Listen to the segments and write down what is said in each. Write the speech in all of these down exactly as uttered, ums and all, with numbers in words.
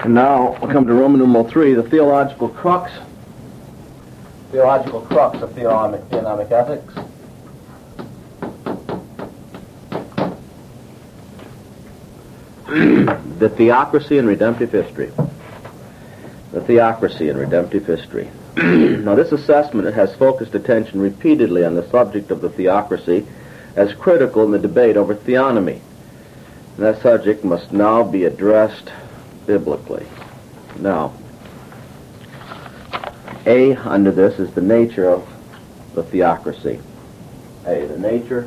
And now we'll come to Roman numeral three, the theological crux, theological crux of theonomic, theonomic ethics. The theocracy and redemptive history. The theocracy and redemptive history. Now, this assessment has focused attention repeatedly on the subject of the theocracy as critical in the debate over theonomy. And that subject must now be addressed biblically. Now, A under this is the nature of the theocracy. A, the nature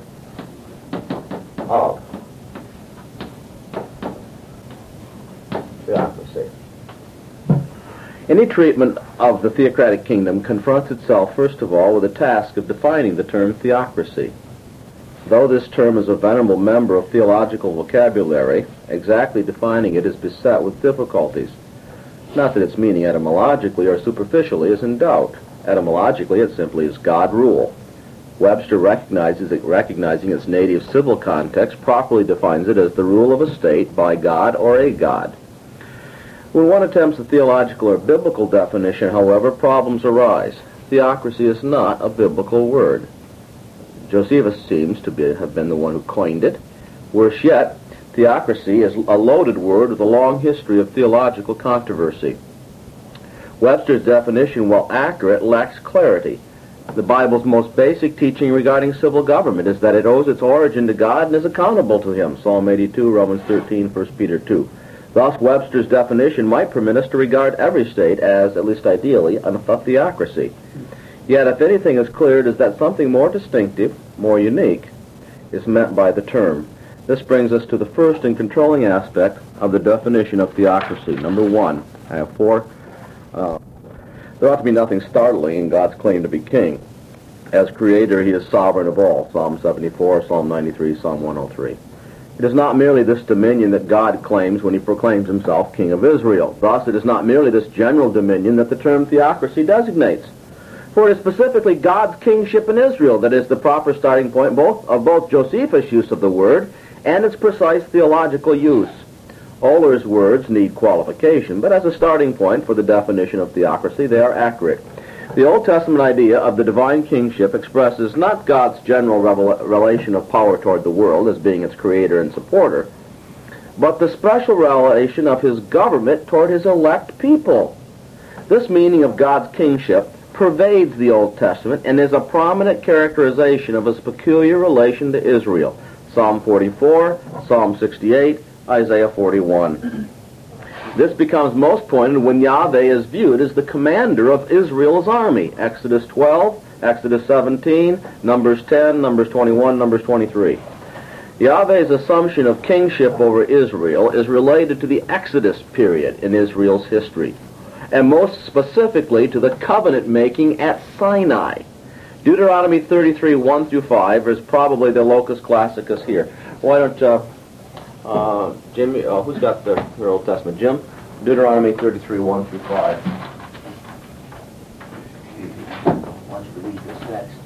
of theocracy. Any treatment of the theocratic kingdom confronts itself, first of all, with the task of defining the term theocracy. Though this term is a venerable member of theological vocabulary, exactly defining it is beset with difficulties. Not that its meaning etymologically or superficially is in doubt. Etymologically, it simply is God rule. Webster recognizes it, recognizing its native civil context, properly defines it as the rule of a state by God or a God. When one attempts a theological or biblical definition, however, problems arise. Theocracy is not a biblical word. Josephus seems to be, have been the one who coined it. Worse yet, theocracy is a loaded word with a long history of theological controversy. Webster's definition, while accurate, lacks clarity. The Bible's most basic teaching regarding civil government is that it owes its origin to God and is accountable to Him. Psalm eighty-two, Romans thirteen, First Peter two. Thus, Webster's definition might permit us to regard every state as, at least ideally, a theocracy. Yet, if anything is clear, it is that something more distinctive, more unique, is meant by the term. This brings us to the first and controlling aspect of the definition of theocracy. Number one, I have four. Uh, there ought to be nothing startling in God's claim to be king. As creator, He is sovereign of all. Psalm seventy-four, Psalm ninety-three, Psalm one oh three. It is not merely this dominion that God claims when He proclaims Himself King of Israel. Thus, it is not merely this general dominion that the term theocracy designates. For it is specifically God's kingship in Israel that is the proper starting point both of both Josephus' use of the word and its precise theological use. Ohler's words need qualification, but as a starting point for the definition of theocracy, they are accurate. The Old Testament idea of the divine kingship expresses not God's general revel- relation of power toward the world as being its creator and supporter, but the special relation of His government toward His elect people. This meaning of God's kingship pervades the Old Testament and is a prominent characterization of His peculiar relation to Israel. Psalm forty-four, Psalm sixty-eight, Isaiah forty-one. This becomes most pointed when Yahweh is viewed as the commander of Israel's army. Exodus twelve, Exodus seventeen, Numbers ten, Numbers twenty-one, Numbers twenty-three. Yahweh's assumption of kingship over Israel is related to the Exodus period in Israel's history, and most specifically to the covenant making at Sinai. Deuteronomy thirty-three, one through five is probably the locus classicus here. Why don't uh, uh, Jimmy, uh, who's got the, the Old Testament? Jim? Deuteronomy thirty-three, one through five. I want you to read this next.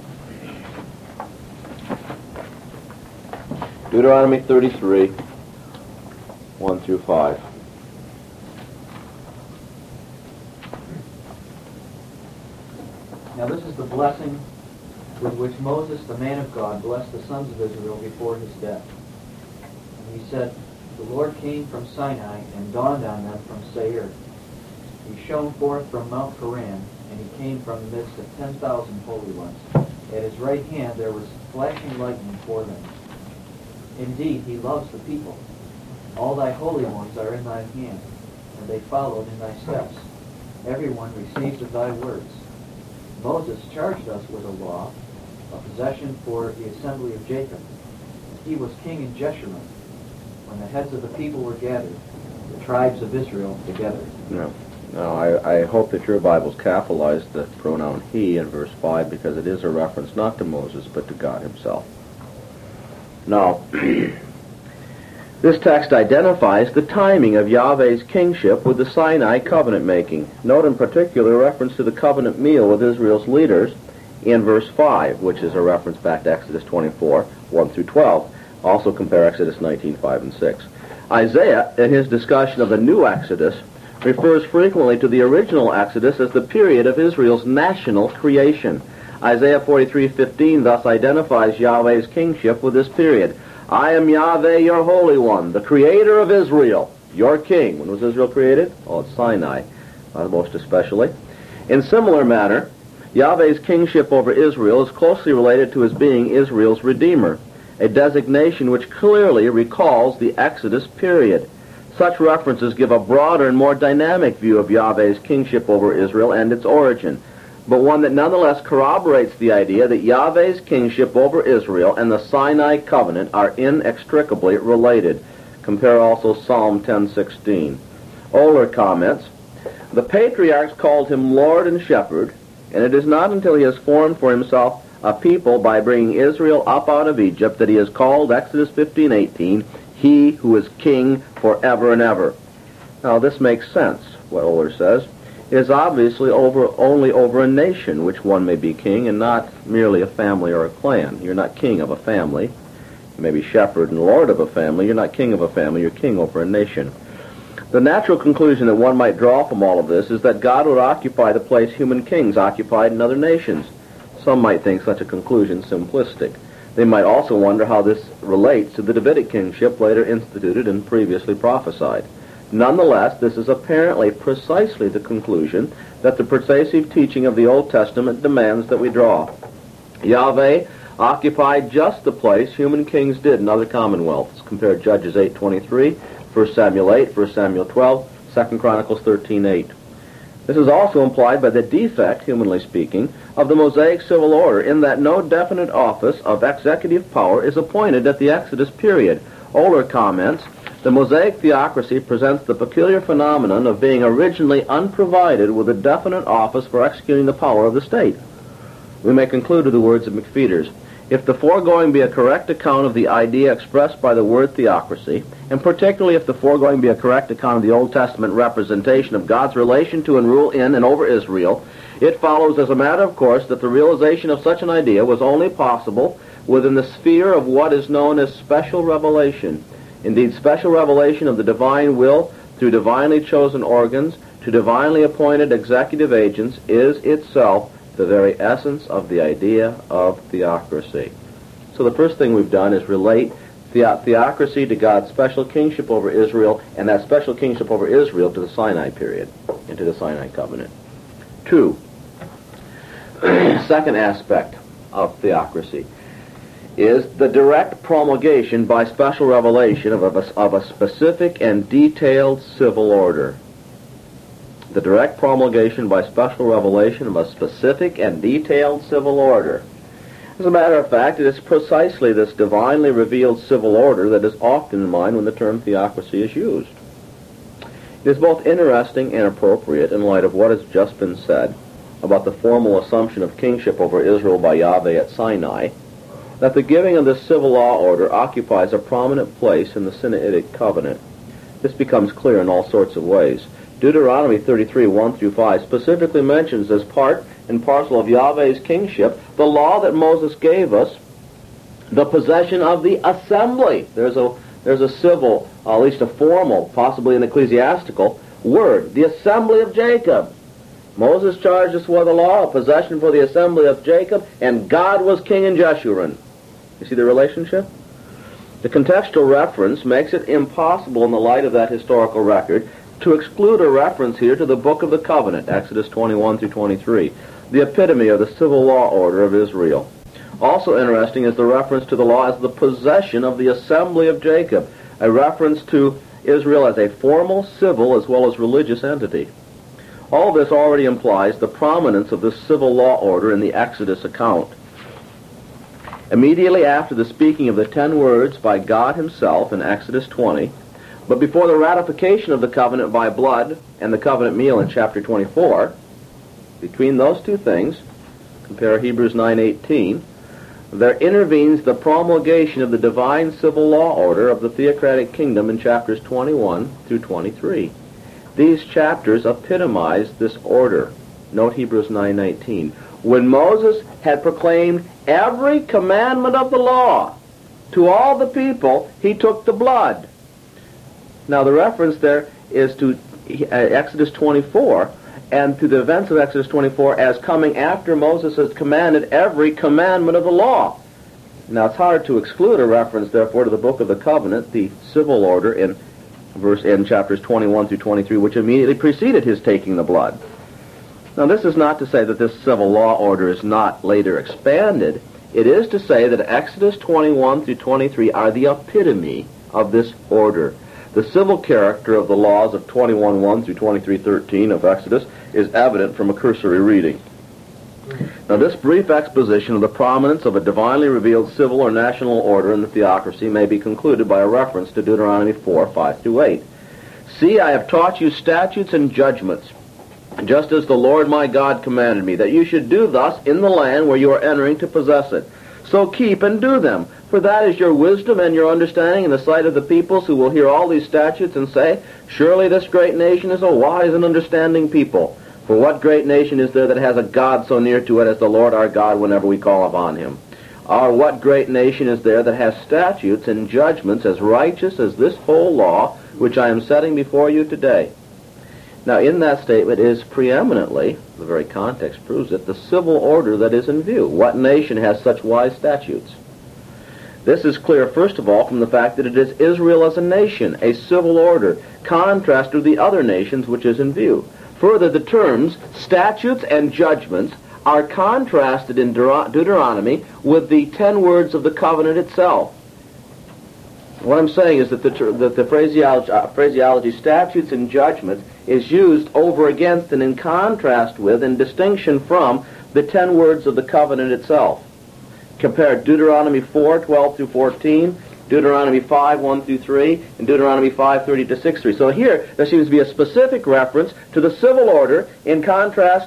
Deuteronomy thirty-three, one through five. Now this is the blessing with which Moses, the man of God, blessed the sons of Israel before his death. And he said, the Lord came from Sinai and dawned on them from Seir. He shone forth from Mount Paran, and He came from the midst of ten thousand holy ones. At His right hand there was flashing lightning for them. Indeed, He loves the people. All Thy holy ones are in Thy hand, and they followed in Thy steps. Everyone receives of Thy words. Moses charged us with a law, a possession for the assembly of Jacob. He was king in Jeshurun, when the heads of the people were gathered, the tribes of Israel together. No. No, I, I hope that your Bibles capitalize the pronoun he in verse five, because it is a reference not to Moses, but to God Himself. Now, this text identifies the timing of Yahweh's kingship with the Sinai covenant making. Note in particular a reference to the covenant meal with Israel's leaders in verse five, which is a reference back to Exodus twenty-four, one through twelve. Also compare Exodus nineteen, five and six. Isaiah, in his discussion of the new Exodus, refers frequently to the original Exodus as the period of Israel's national creation. Isaiah forty-three fifteen thus identifies Yahweh's kingship with this period. I am Yahweh, your Holy One, the Creator of Israel, your King. When was Israel created? Oh, at Sinai, uh, most especially. In similar manner, Yahweh's kingship over Israel is closely related to his being Israel's Redeemer, a designation which clearly recalls the Exodus period. Such references give a broader and more dynamic view of Yahweh's kingship over Israel and its origin, but one that nonetheless corroborates the idea that Yahweh's kingship over Israel and the Sinai covenant are inextricably related. Compare also Psalm ten sixteen. Oler comments, the patriarchs called him Lord and Shepherd, and it is not until he has formed for himself a people by bringing Israel up out of Egypt that he is called, Exodus fifteen eighteen, he who is king forever and ever. Now this makes sense, what Oler says. It is obviously over only over a nation which one may be king, and not merely a family or a clan. You're not king of a family. You may be shepherd and lord of a family. You're not king of a family. You're king over a nation. The natural conclusion that one might draw from all of this is that God would occupy the place human kings occupied in other nations. Some might think such a conclusion simplistic. They might also wonder how this relates to the Davidic kingship later instituted and previously prophesied. Nonetheless, this is apparently precisely the conclusion that the persuasive teaching of the Old Testament demands that we draw. Yahweh occupied just the place human kings did in other commonwealths. Compare Judges eight twenty-three, First Samuel eight, First Samuel twelve, Second Chronicles thirteen eight. This is also implied by the defect, humanly speaking, of the Mosaic civil order, in that no definite office of executive power is appointed at the Exodus period. Oler comments, the Mosaic theocracy presents the peculiar phenomenon of being originally unprovided with a definite office for executing the power of the state. We may conclude with the words of McPheeters, if the foregoing be a correct account of the idea expressed by the word theocracy, and particularly if the foregoing be a correct account of the Old Testament representation of God's relation to and rule in and over Israel, it follows as a matter of course that the realization of such an idea was only possible within the sphere of what is known as special revelation. Indeed, special revelation of the divine will through divinely chosen organs to divinely appointed executive agents is itself the very essence of the idea of theocracy. So the first thing we've done is relate the- theocracy to God's special kingship over Israel, and that special kingship over Israel to the Sinai period, and to the Sinai covenant. Two, second aspect of theocracy is the direct promulgation by special revelation of a, of a specific and detailed civil order. The direct promulgation by special revelation of a specific and detailed civil order. As a matter of fact, it is precisely this divinely revealed civil order that is often in mind when the term theocracy is used. It is both interesting and appropriate in light of what has just been said about the formal assumption of kingship over Israel by Yahweh at Sinai, that the giving of this civil law order occupies a prominent place in the Sinaitic covenant. This becomes clear in all sorts of ways. Deuteronomy thirty-three, one through five specifically mentions as part and parcel of Yahweh's kingship the law that Moses gave us, the possession of the assembly. There's a there's a civil, uh, at least a formal, possibly an ecclesiastical word, the assembly of Jacob. Moses charged us with the law, a possession for the assembly of Jacob, and God was king in Jeshurun. You see the relationship? The contextual reference makes it impossible in the light of that historical record to exclude a reference here to the Book of the Covenant, Exodus twenty-one through twenty-three, the epitome of the civil law order of Israel. Also interesting is the reference to the law as the possession of the assembly of Jacob, a reference to Israel as a formal, civil, as well as religious entity. All this already implies the prominence of this civil law order in the Exodus account. Immediately after the speaking of the ten words by God himself in Exodus twenty, but before the ratification of the covenant by blood and the covenant meal in chapter twenty-four, between those two things, compare Hebrews nine eighteen, there intervenes the promulgation of the divine civil law order of the theocratic kingdom in chapters twenty-one through twenty-three. These chapters epitomize this order. Note Hebrews nine nineteen. When Moses had proclaimed every commandment of the law to all the people, he took the blood. Now the reference there is to uh, Exodus twenty-four, and through the events of Exodus twenty-four as coming after Moses has commanded every commandment of the law. Now, it's hard to exclude a reference, therefore, to the Book of the Covenant, the civil order in verse in chapters twenty-one through twenty-three, which immediately preceded his taking the blood. Now, this is not to say that this civil law order is not later expanded. It is to say that Exodus twenty-one through twenty-three are the epitome of this order. The civil character of the laws of twenty-one one through twenty-three thirteen of Exodus is evident from a cursory reading. Now, this brief exposition of the prominence of a divinely revealed civil or national order in the theocracy may be concluded by a reference to Deuteronomy four, five through eight. See, I have taught you statutes and judgments, just as the Lord my God commanded me, that you should do thus in the land where you are entering to possess it. So keep and do them, for that is your wisdom and your understanding in the sight of the peoples who will hear all these statutes and say, surely this great nation is a wise and understanding people. For what great nation is there that has a God so near to it as the Lord our God whenever we call upon him? Or what great nation is there that has statutes and judgments as righteous as this whole law which I am setting before you today? Now, in that statement is preeminently, the very context proves it, the civil order that is in view. What nation has such wise statutes? This is clear, first of all, from the fact that it is Israel as a nation, a civil order, contrasted with the other nations which is in view. Further, the terms statutes and judgments are contrasted in Deuteronomy with the ten words of the covenant itself. What I'm saying is that the, that the phraseology, uh, phraseology statutes and judgments is used over against and in contrast with and distinction from the ten words of the covenant itself. Compare Deuteronomy four, twelve through fourteen, Deuteronomy five, one through three, and Deuteronomy five, thirty to six, three. So here, there seems to be a specific reference to the civil order in contrast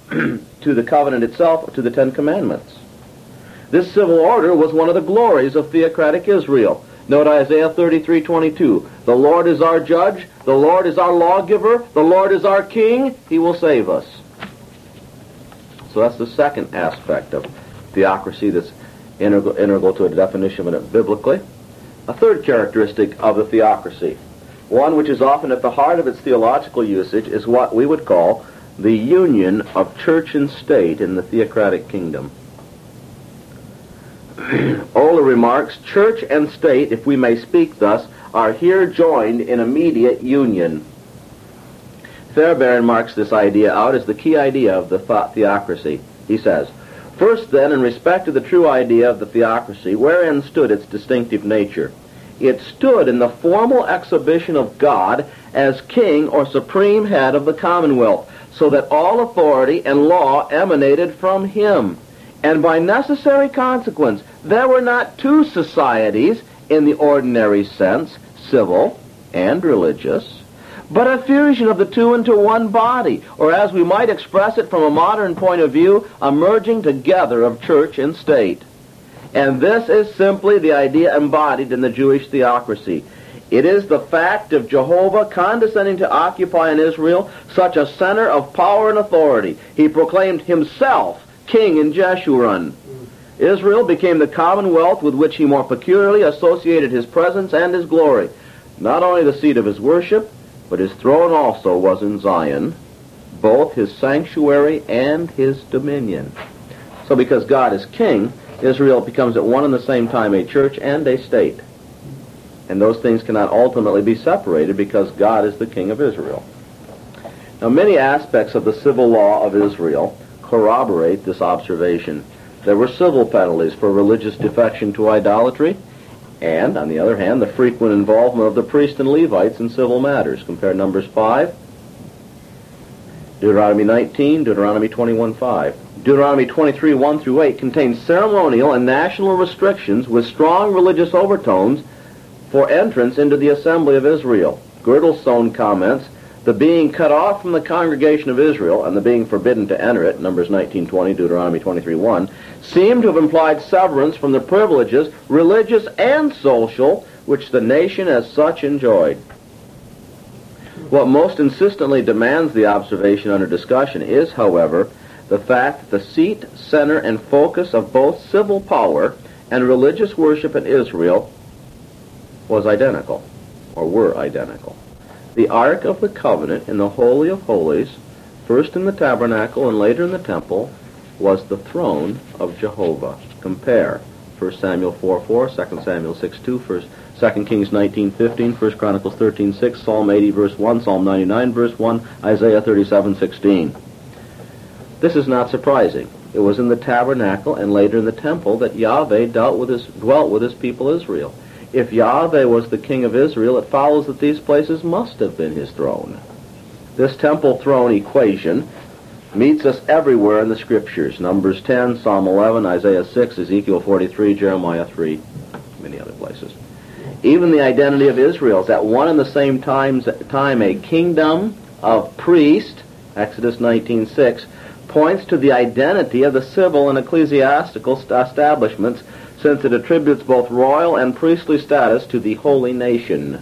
to the covenant itself, or to the Ten Commandments. This civil order was one of the glories of theocratic Israel. Note Isaiah thirty-three, twenty-two. The Lord is our judge, the Lord is our lawgiver, the Lord is our king, he will save us. So that's the second aspect of theocracy that's integral, integral to a definition of it biblically. A third characteristic of the theocracy, one which is often at the heart of its theological usage, is what we would call the union of church and state in the theocratic kingdom. Ola remarks, church and state, if we may speak thus, are here joined in immediate union. Fairbairn marks this idea out as the key idea of the theocracy. He says, first, then, in respect to the true idea of the theocracy, wherein stood its distinctive nature? It stood in the formal exhibition of God as king or supreme head of the commonwealth, so that all authority and law emanated from him. And by necessary consequence, there were not two societies in the ordinary sense, civil and religious, but a fusion of the two into one body, or as we might express it from a modern point of view, a merging together of church and state. And this is simply the idea embodied in the Jewish theocracy. It is the fact of Jehovah condescending to occupy in Israel such a center of power and authority. He proclaimed himself king in Jeshurun. Israel became the commonwealth with which he more peculiarly associated his presence and his glory. Not only the seat of his worship, but his throne also was in Zion, both his sanctuary and his dominion. So because God is king, Israel becomes at one and the same time a church and a state. And those things cannot ultimately be separated because God is the king of Israel. Now, many aspects of the civil law of Israel corroborate this observation. There were civil penalties for religious defection to idolatry, and, on the other hand, the frequent involvement of the priests and Levites in civil matters. Compare Numbers five, Deuteronomy nineteen, Deuteronomy twenty-one, five. Deuteronomy twenty-three, one through eight contains ceremonial and national restrictions with strong religious overtones for entrance into the assembly of Israel. Girdlestone comments, the being cut off from the congregation of Israel and the being forbidden to enter it, Numbers nineteen twenty, Deuteronomy twenty-three, one, seem to have implied severance from the privileges, religious and social, which the nation as such enjoyed. What most insistently demands the observation under discussion is, however, the fact that the seat, center, and focus of both civil power and religious worship in Israel was identical, or were identical. The Ark of the Covenant in the Holy of Holies, first in the tabernacle and later in the temple, was the throne of Jehovah. Compare First Samuel four four, Second Samuel six two, First, Second Kings nineteen fifteen, First Chronicles thirteen six, Psalm eighty verse one, Psalm ninety-nine verse one, Isaiah thirty-seven sixteen. This is not surprising. It was in the tabernacle and later in the temple that Yahweh dealt with his, dwelt with his people Israel. If Yahweh was the king of Israel, it follows that these places must have been his throne. This temple throne equation meets us everywhere in the Scriptures. Numbers ten, Psalm eleven, Isaiah six, Ezekiel forty-three, Jeremiah three, many other places. Even the identity of Israel is at one and the same time, time a kingdom of priests, Exodus nineteen six, points to the identity of the civil and ecclesiastical establishments, since it attributes both royal and priestly status to the holy nation.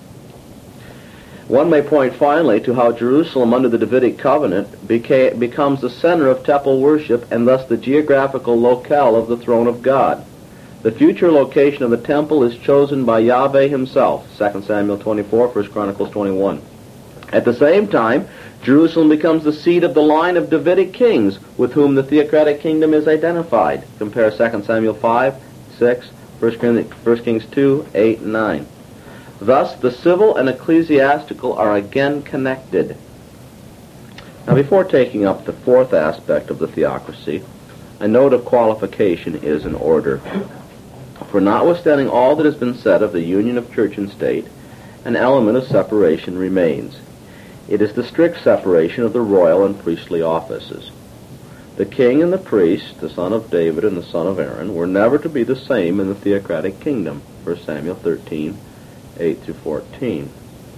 One may point finally to how Jerusalem under the Davidic covenant became, becomes the center of temple worship and thus the geographical locale of the throne of God. The future location of the temple is chosen by Yahweh himself, Second Samuel twenty-four, First Chronicles twenty-one. At the same time, Jerusalem becomes the seat of the line of Davidic kings with whom the theocratic kingdom is identified. Compare Second Samuel five, six, First Kings two, eight, and nine. Thus, the civil and ecclesiastical are again connected. Now, before taking up the fourth aspect of the theocracy, a note of qualification is in order. For notwithstanding all that has been said of the union of church and state, an element of separation remains. It is the strict separation of the royal and priestly offices. The king and the priest, the son of David and the son of Aaron, were never to be the same in the theocratic kingdom. First Samuel thirteen, eight through fourteen.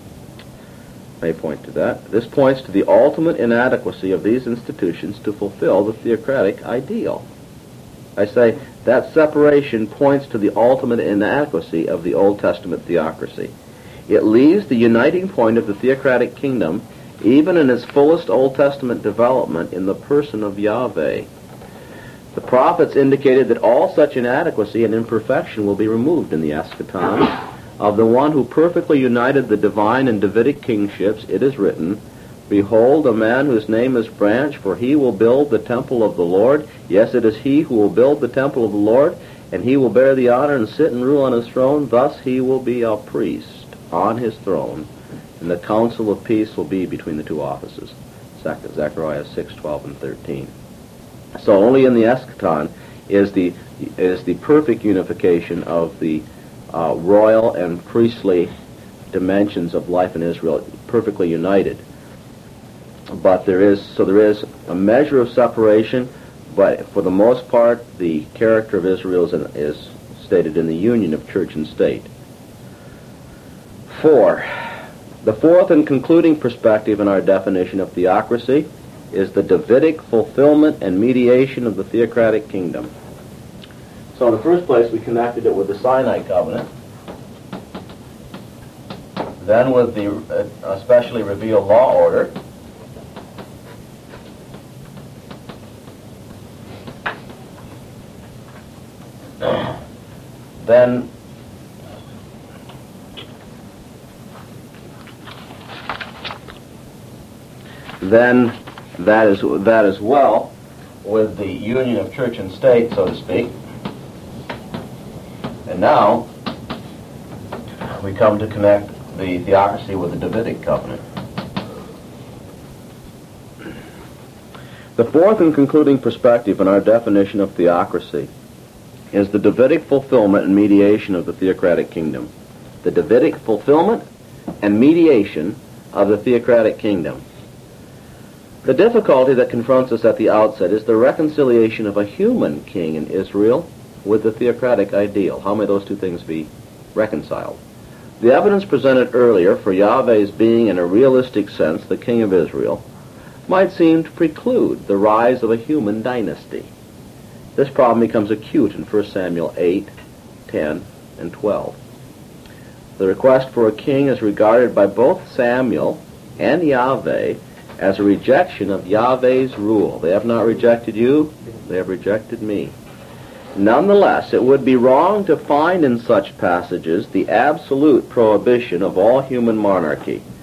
I may point to that. This points to the ultimate inadequacy of these institutions to fulfill the theocratic ideal. I say that separation points to the ultimate inadequacy of the Old Testament theocracy. It leaves the uniting point of the theocratic kingdom, even in its fullest Old Testament development, in the person of Yahweh. The prophets indicated that all such inadequacy and imperfection will be removed in the eschaton. Of the one who perfectly united the divine and Davidic kingships, it is written, Behold, a man whose name is Branch, for he will build the temple of the Lord. Yes, it is he who will build the temple of the Lord, and he will bear the honor and sit and rule on his throne. Thus he will be a priest on his throne, and the council of peace will be between the two offices. Zechariah six, twelve, and thirteen. So only in the eschaton is the is the perfect unification of the uh, royal and priestly dimensions of life in Israel perfectly united. But there is so there is a measure of separation, but for the most part, the character of Israel is, in, is stated in the union of church and state. Four. The fourth and concluding perspective in our definition of theocracy is the Davidic fulfillment and mediation of the theocratic kingdom. So in the first place, we connected it with the Sinai covenant, then with the uh, especially revealed law order, then then that is that as well with the union of church and state, so to speak. And now we come to connect the theocracy with the Davidic covenant. The fourth and concluding perspective in our definition of theocracy is the Davidic fulfillment and mediation of the theocratic kingdom. The Davidic fulfillment and mediation of the theocratic kingdom. The difficulty that confronts us at the outset is the reconciliation of a human king in Israel with the theocratic ideal. How may those two things be reconciled? The evidence presented earlier for Yahweh's being in a realistic sense the king of Israel might seem to preclude the rise of a human dynasty. This problem becomes acute in First Samuel eight, ten, and twelve. The request for a king is regarded by both Samuel and Yahweh as a rejection of Yahweh's rule. They have not rejected you, they have rejected me. Nonetheless, it would be wrong to find in such passages the absolute prohibition of all human monarchy.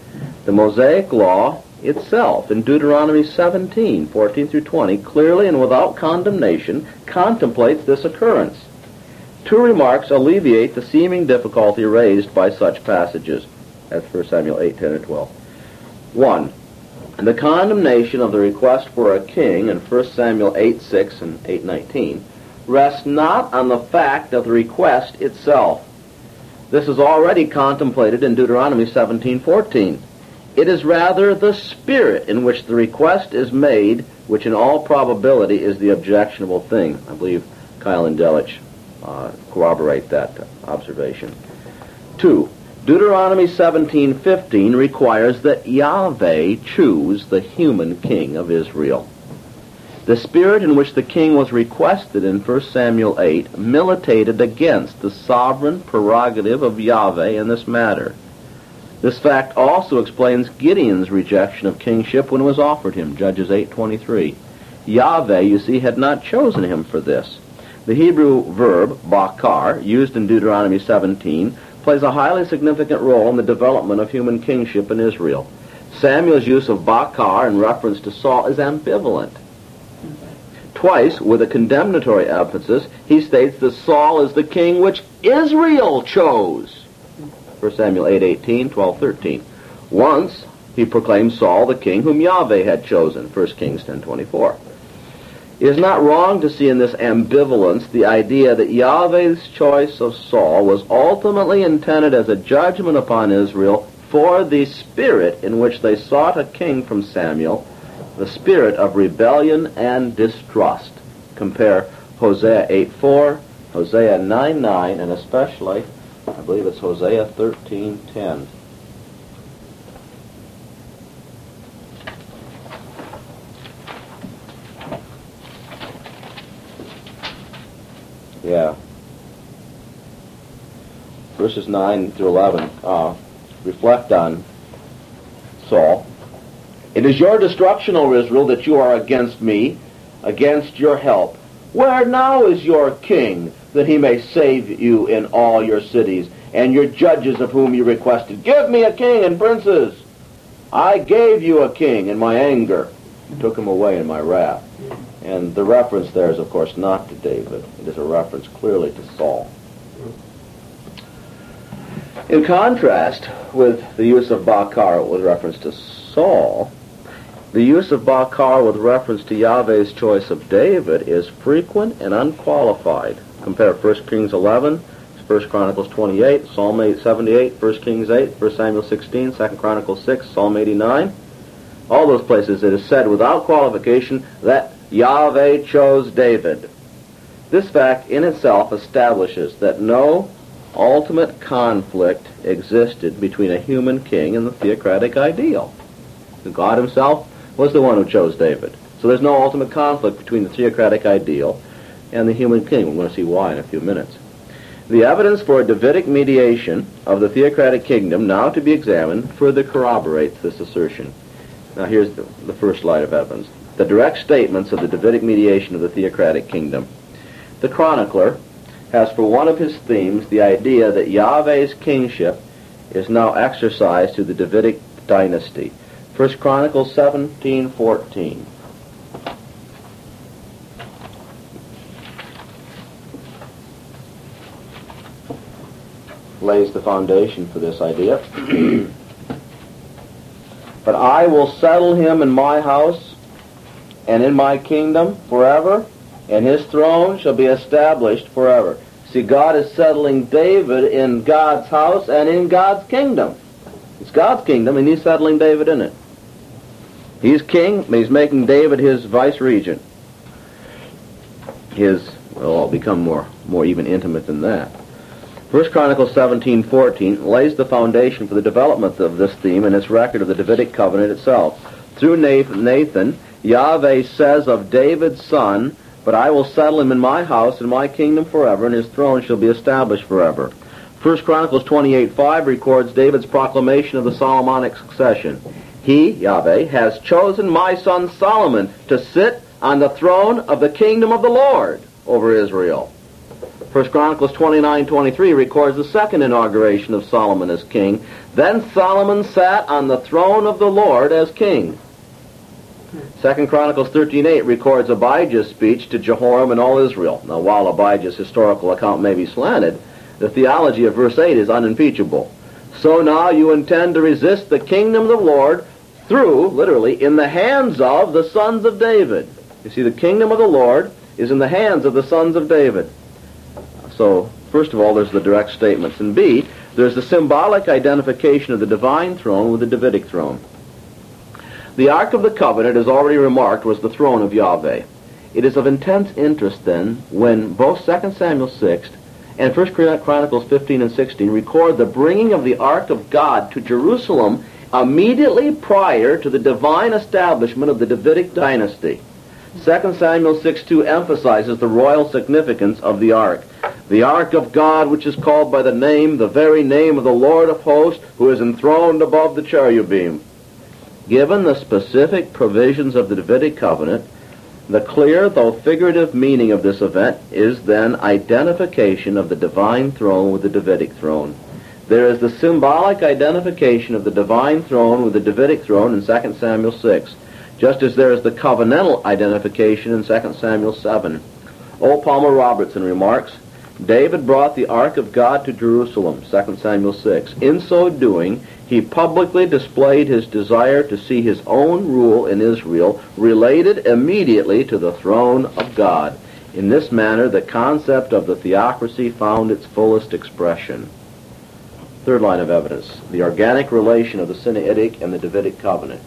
The Mosaic Law itself, in Deuteronomy seventeen, fourteen through twenty, clearly and without condemnation contemplates this occurrence. Two remarks alleviate the seeming difficulty raised by such passages. That's First Samuel eight, ten, and twelve. One, the condemnation of the request for a king in First Samuel eight, six and eight, nineteen rests not on the fact of the request itself. This is already contemplated in Deuteronomy seventeen, fourteen. It is rather the spirit in which the request is made, which in all probability is the objectionable thing. I believe Kyle and Delich uh, corroborate that observation. Two, Deuteronomy seventeen, fifteen requires that Yahweh choose the human king of Israel. The spirit in which the king was requested in First Samuel eight militated against the sovereign prerogative of Yahweh in this matter. This fact also explains Gideon's rejection of kingship when it was offered him, Judges eight twenty-three. Yahweh, you see, had not chosen him for this. The Hebrew verb, bakar, used in Deuteronomy seventeen, plays a highly significant role in the development of human kingship in Israel. Samuel's use of bakar in reference to Saul is ambivalent. Twice, with a condemnatory emphasis, he states that Saul is the king which Israel chose. First Samuel eight, eighteen, twelve, thirteen. Once, he proclaims Saul the king whom Yahweh had chosen. First Kings ten, twenty-four. It is not wrong to see in this ambivalence the idea that Yahweh's choice of Saul was ultimately intended as a judgment upon Israel for the spirit in which they sought a king from Samuel, the spirit of rebellion and distrust. Compare Hosea eight, four, Hosea nine, nine, and especially, I believe it's Hosea thirteen, ten. Yeah. Verses nine through eleven uh, reflect on Saul. It is your destruction, O Israel, that you are against me, against your help. Where now is your king, that he may save you in all your cities, and your judges of whom you requested? Give me a king and princes. I gave you a king in my anger, took him away in my wrath. And the reference there is, of course, not to David. It is a reference clearly to Saul. In contrast with the use of bakar with reference to Saul, the use of bakar with reference to Yahweh's choice of David is frequent and unqualified. Compare First Kings eleven, First Chronicles twenty-eight, Psalm eight seventy-eight, First Kings eight, First Samuel sixteen, Second Chronicles six, Psalm eighty-nine. All those places it is said without qualification that Yahweh chose David. This fact in itself establishes that no ultimate conflict existed between a human king and the theocratic ideal. God himself was the one who chose David. So there's no ultimate conflict between the theocratic ideal and the human king. We're going to see why in a few minutes. The evidence for a Davidic mediation of the theocratic kingdom now to be examined further corroborates this assertion. Now here's the, the first slide of evidence. The direct statements of the Davidic mediation of the theocratic kingdom. The chronicler has for one of his themes the idea that Yahweh's kingship is now exercised through the Davidic dynasty. First Chronicles seventeen, fourteen. Lays the foundation for this idea. But I will settle him in my house and in my kingdom forever, and his throne shall be established forever. See, God is settling David in God's house and in God's kingdom. It's God's kingdom, and he's settling David in it. He's king, but he's making David his vice-regent. His, well, I'll become more, more even intimate than that. First Chronicles seventeen, fourteen lays the foundation for the development of this theme in its record of the Davidic covenant itself. Through Nathan, Yahweh says of David's son, but I will settle him in my house and my kingdom forever, and his throne shall be established forever. First Chronicles twenty-eight, five records David's proclamation of the Solomonic succession. He, Yahweh, has chosen my son Solomon to sit on the throne of the kingdom of the Lord over Israel. First Chronicles twenty-nine twenty-three records the second inauguration of Solomon as king. Then Solomon sat on the throne of the Lord as king. Second Chronicles thirteen eight records Abijah's speech to Jehoram and all Israel. Now, while Abijah's historical account may be slanted, the theology of verse eight is unimpeachable. So now you intend to resist the kingdom of the Lord through, literally, in the hands of the sons of David. You see, the kingdom of the Lord is in the hands of the sons of David. So, first of all, there's the direct statements. And B, there's the symbolic identification of the divine throne with the Davidic throne. The Ark of the Covenant, as already remarked, was the throne of Yahweh. It is of intense interest, then, when both Second Samuel six and First Chronicles fifteen and sixteen record the bringing of the Ark of God to Jerusalem immediately prior to the divine establishment of the Davidic dynasty. Second Samuel six two emphasizes the royal significance of the Ark. The Ark of God, which is called by the name, the very name of the Lord of hosts, who is enthroned above the cherubim. Given the specific provisions of the Davidic covenant, the clear, though figurative, meaning of this event is then identification of the divine throne with the Davidic throne. There is the symbolic identification of the divine throne with the Davidic throne in Second Samuel six, just as there is the covenantal identification in Second Samuel seven. O. Palmer Robertson remarks, David brought the Ark of God to Jerusalem, Second Samuel six. In so doing, he publicly displayed his desire to see his own rule in Israel related immediately to the throne of God. In this manner, the concept of the theocracy found its fullest expression. Third line of evidence, the organic relation of the Sinaitic and the Davidic covenant.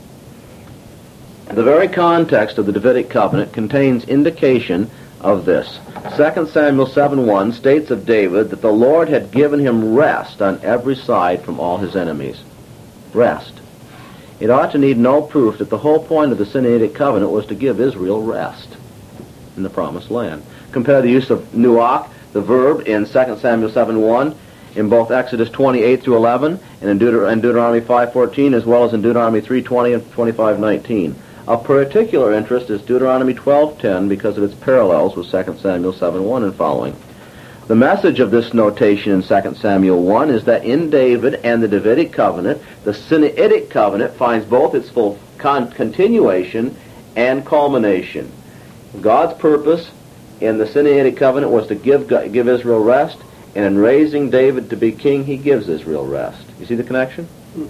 The very context of the Davidic covenant contains indication of this. Second Samuel seven one states of David that the Lord had given him rest on every side from all his enemies. Rest. It ought to need no proof that the whole point of the Sinaitic covenant was to give Israel rest in the promised land. Compare the use of nuach, the verb, in Second Samuel seven one, in both Exodus twenty-eight through eleven, and in Deut- and Deuteronomy five fourteen, as well as in Deuteronomy three twenty and twenty-five nineteen. Of particular interest is Deuteronomy twelve ten because of its parallels with Second Samuel seven one and following. The message of this notation in Second Samuel one is that in David and the Davidic covenant, the Sinaitic covenant finds both its full con- continuation and culmination. God's purpose in the Sinaitic covenant was to give give Israel rest, and in raising David to be king, he gives Israel rest. You see the connection?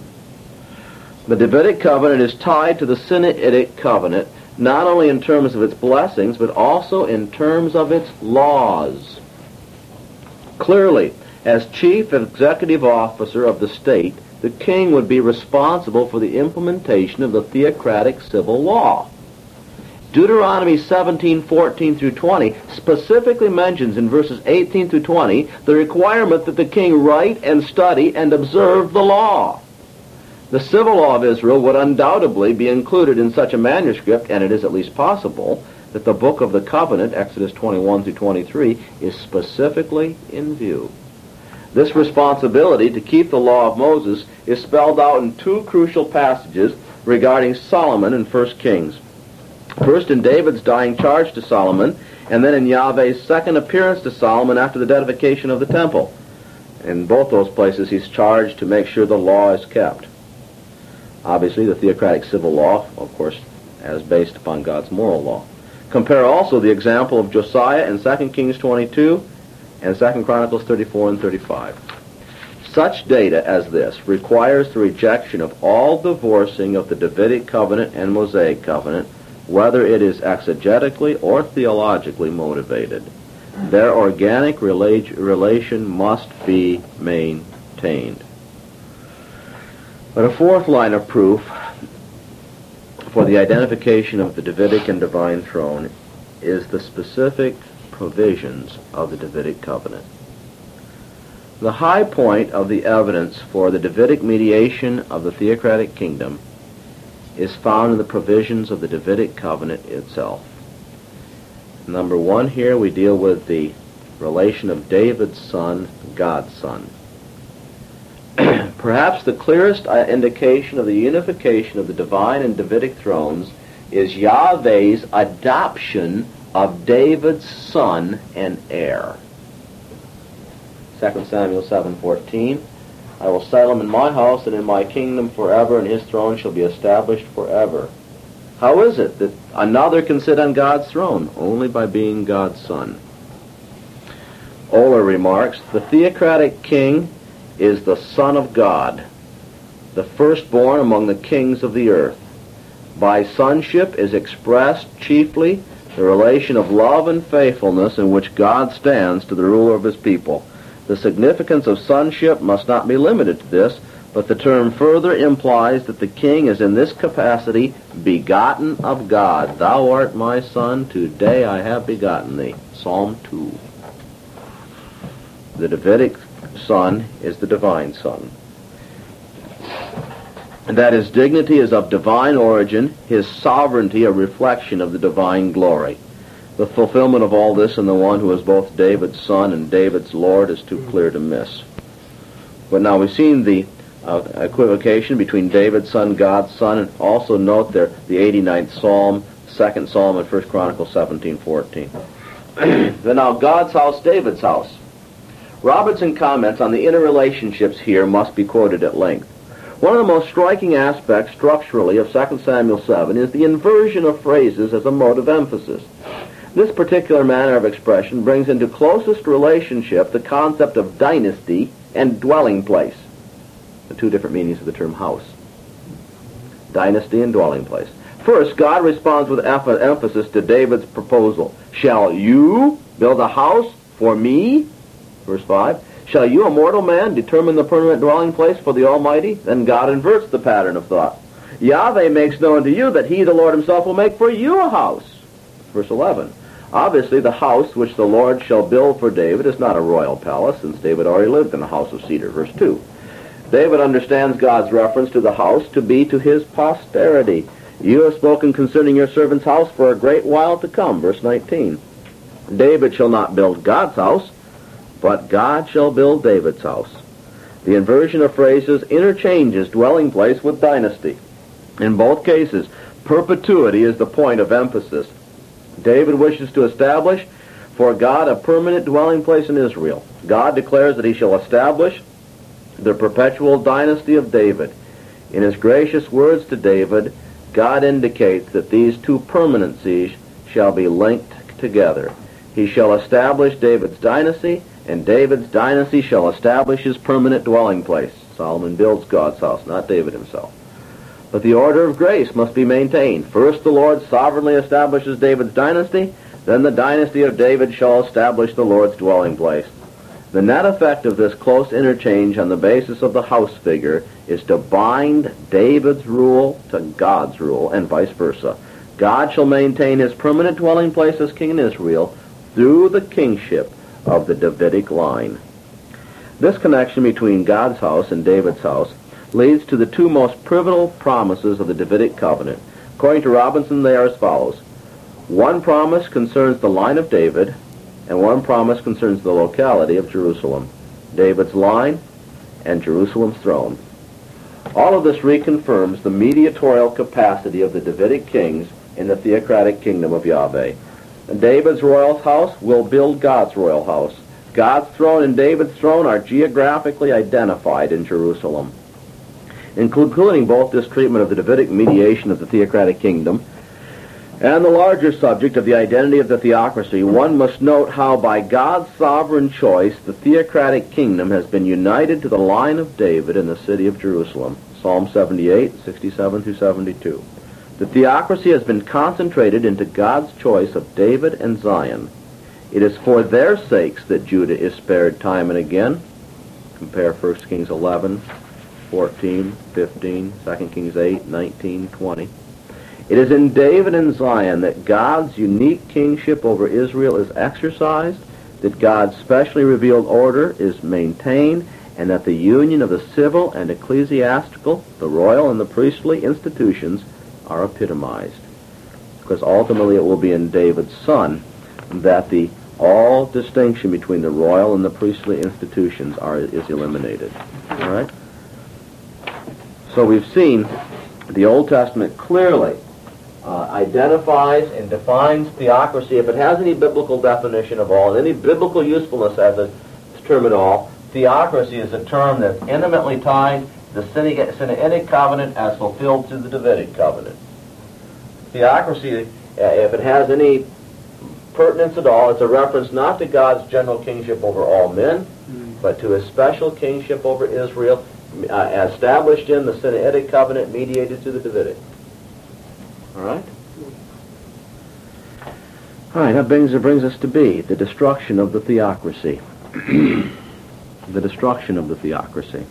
The Davidic covenant is tied to the Sinaitic covenant, not only in terms of its blessings, but also in terms of its laws. Clearly, as chief executive officer of the state, the king would be responsible for the implementation of the theocratic civil law. Deuteronomy seventeen fourteen through twenty specifically mentions in verses eighteen through twenty the requirement that the king write and study and observe the law. The civil law of Israel would undoubtedly be included in such a manuscript, and it is at least possible that the book of the covenant, Exodus twenty-one through twenty-three, is specifically in view. This responsibility to keep the law of Moses is spelled out in two crucial passages regarding Solomon in First Kings. First in David's dying charge to Solomon, and then in Yahweh's second appearance to Solomon after the dedication of the temple. In both those places he's charged to make sure the law is kept. Obviously the theocratic civil law, of course, as based upon God's moral law. Compare also the example of Josiah in Second Kings twenty-two and Second Chronicles thirty-four and thirty-five. Such data as this requires the rejection of all divorcing of the Davidic covenant and Mosaic covenant, whether it is exegetically or theologically motivated. Their organic rela- relation must be maintained. But a fourth line of proof for the identification of the Davidic and divine throne is the specific provisions of the Davidic covenant. The high point of the evidence for the Davidic mediation of the theocratic kingdom is found in the provisions of the Davidic covenant itself. Number one, here we deal with the relation of David's son, God's son. Perhaps the clearest indication of the unification of the divine and Davidic thrones is Yahweh's adoption of David's son and heir. Second Samuel seven fourteen. I will settle him in my house and in my kingdom forever, and his throne shall be established forever. How is it that another can sit on God's throne? Only by being God's son. Oler remarks, the theocratic king is the Son of God, the firstborn among the kings of the earth. By sonship is expressed chiefly the relation of love and faithfulness in which God stands to the ruler of his people. The significance of sonship must not be limited to this, but the term further implies that the king is in this capacity begotten of God. Thou art my son, today I have begotten thee. Psalm two. The Davidic son is the divine son. And that his dignity is of divine origin, his sovereignty a reflection of the divine glory. The fulfillment of all this in the one who is both David's son and David's Lord is too clear to miss. But now we've seen the uh, equivocation between David's son, God's son, and also note there the eighty-ninth Psalm, second Psalm, and First Chronicles seventeen fourteen. Then now God's house, David's house. Robertson comments on the interrelationships here must be quoted at length. One of the most striking aspects structurally of Second Samuel seven is the inversion of phrases as a mode of emphasis. This particular manner of expression brings into closest relationship the concept of dynasty and dwelling place, the two different meanings of the term house. Dynasty and dwelling place. First, God responds with emphasis to David's proposal. Shall you build a house for me? Verse five. Shall you, a mortal man, determine the permanent dwelling place for the Almighty? Then God inverts the pattern of thought. Yahweh makes known to you that he, the Lord himself, will make for you a house. Verse eleven. Obviously, the house which the Lord shall build for David is not a royal palace, since David already lived in a house of cedar. Verse two. David understands God's reference to the house to be to his posterity. You have spoken concerning your servant's house for a great while to come. Verse nineteen. David shall not build God's house, but God shall build David's house. The inversion of phrases interchanges dwelling place with dynasty. In both cases, perpetuity is the point of emphasis. David wishes to establish for God a permanent dwelling place in Israel. God declares that he shall establish the perpetual dynasty of David. In his gracious words to David, God indicates that these two permanencies shall be linked together. He shall establish David's dynasty, and David's dynasty shall establish his permanent dwelling place. Solomon builds God's house, not David himself. But the order of grace must be maintained. First the Lord sovereignly establishes David's dynasty, then the dynasty of David shall establish the Lord's dwelling place. The net effect of this close interchange on the basis of the house figure is to bind David's rule to God's rule, and vice versa. God shall maintain his permanent dwelling place as king in Israel through the kingship of the Davidic line. This connection between God's house and David's house leads to the two most pivotal promises of the Davidic covenant. According to Robinson, they are as follows. One promise concerns the line of David, and one promise concerns the locality of Jerusalem, David's line and Jerusalem's throne. All of this reconfirms the mediatorial capacity of the Davidic kings in the theocratic kingdom of Yahweh. David's royal house will build God's royal house. God's throne and David's throne are geographically identified in Jerusalem. In concluding both this treatment of the Davidic mediation of the theocratic kingdom and the larger subject of the identity of the theocracy, one must note how by God's sovereign choice the theocratic kingdom has been united to the line of David in the city of Jerusalem. Psalm seventy-eight, sixty-seven through seventy-two. The theocracy has been concentrated into God's choice of David and Zion. It is for their sakes that Judah is spared time and again. Compare First Kings eleven, fourteen, fifteen, Second Kings eight, nineteen, twenty. It is in David and Zion that God's unique kingship over Israel is exercised, that God's specially revealed order is maintained, and that the union of the civil and ecclesiastical, the royal and the priestly institutions are epitomized. Because ultimately it will be in David's son that the all distinction between the royal and the priestly institutions are is eliminated. All right? So we've seen the Old Testament clearly uh, identifies and defines theocracy, if it has any biblical definition of all, any biblical usefulness as a term at all, theocracy is a term that's intimately tied to the Sinaitic covenant as fulfilled through the Davidic covenant. Theocracy, uh, if it has any pertinence at all, it's a reference not to God's general kingship over all men, mm. but to his special kingship over Israel, uh, established in the Sinaitic covenant, mediated to the Davidic. All right? All right, that brings, it brings us to B, the destruction of the theocracy. The destruction of the theocracy.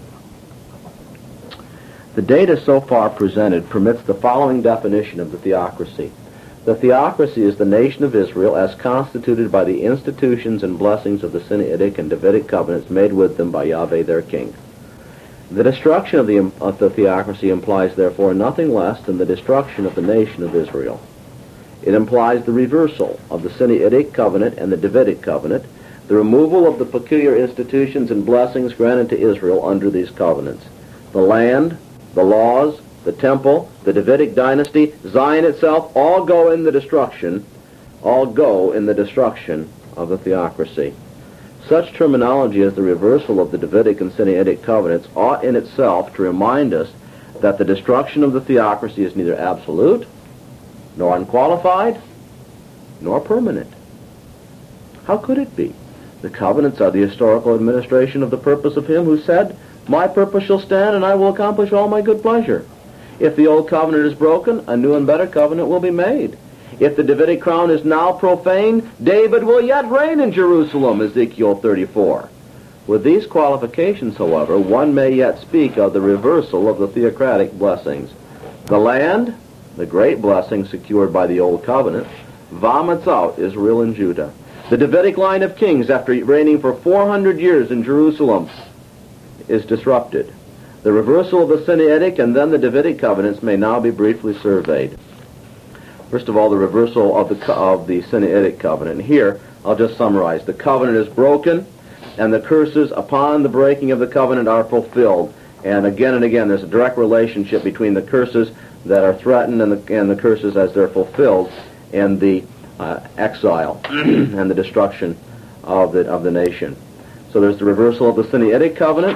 The data so far presented permits the following definition of the theocracy. The theocracy is the nation of Israel as constituted by the institutions and blessings of the Sinaitic and Davidic covenants made with them by Yahweh their king. The destruction of the, of the theocracy implies therefore nothing less than the destruction of the nation of Israel. It implies the reversal of the Sinaitic covenant and the Davidic covenant, the removal of the peculiar institutions and blessings granted to Israel under these covenants. The land, the laws, the temple, the Davidic dynasty, Zion itself, all go in the destruction, all go in the destruction of the theocracy. Such terminology as the reversal of the Davidic and Sinaitic covenants ought in itself to remind us that the destruction of the theocracy is neither absolute, nor unqualified, nor permanent. How could it be? The covenants are the historical administration of the purpose of him who said, "My purpose shall stand, and I will accomplish all my good pleasure." If the old covenant is broken, a new and better covenant will be made. If the Davidic crown is now profane, David will yet reign in Jerusalem, Ezekiel thirty-four. With these qualifications, however, one may yet speak of the reversal of the theocratic blessings. The land, the great blessing secured by the old covenant, vomits out Israel and Judah. The Davidic line of kings, after reigning for four hundred years in Jerusalem, is disrupted. The reversal of the Sinaitic and then the Davidic covenants may now be briefly surveyed. First of all, the reversal of the of the Sinaitic covenant. And here, I'll just summarize. The covenant is broken, and the curses upon the breaking of the covenant are fulfilled. And again and again, there's a direct relationship between the curses that are threatened and the, and the curses as they're fulfilled, and the uh, exile and the destruction of the of the nation. So there's the reversal of the Sinaitic covenant.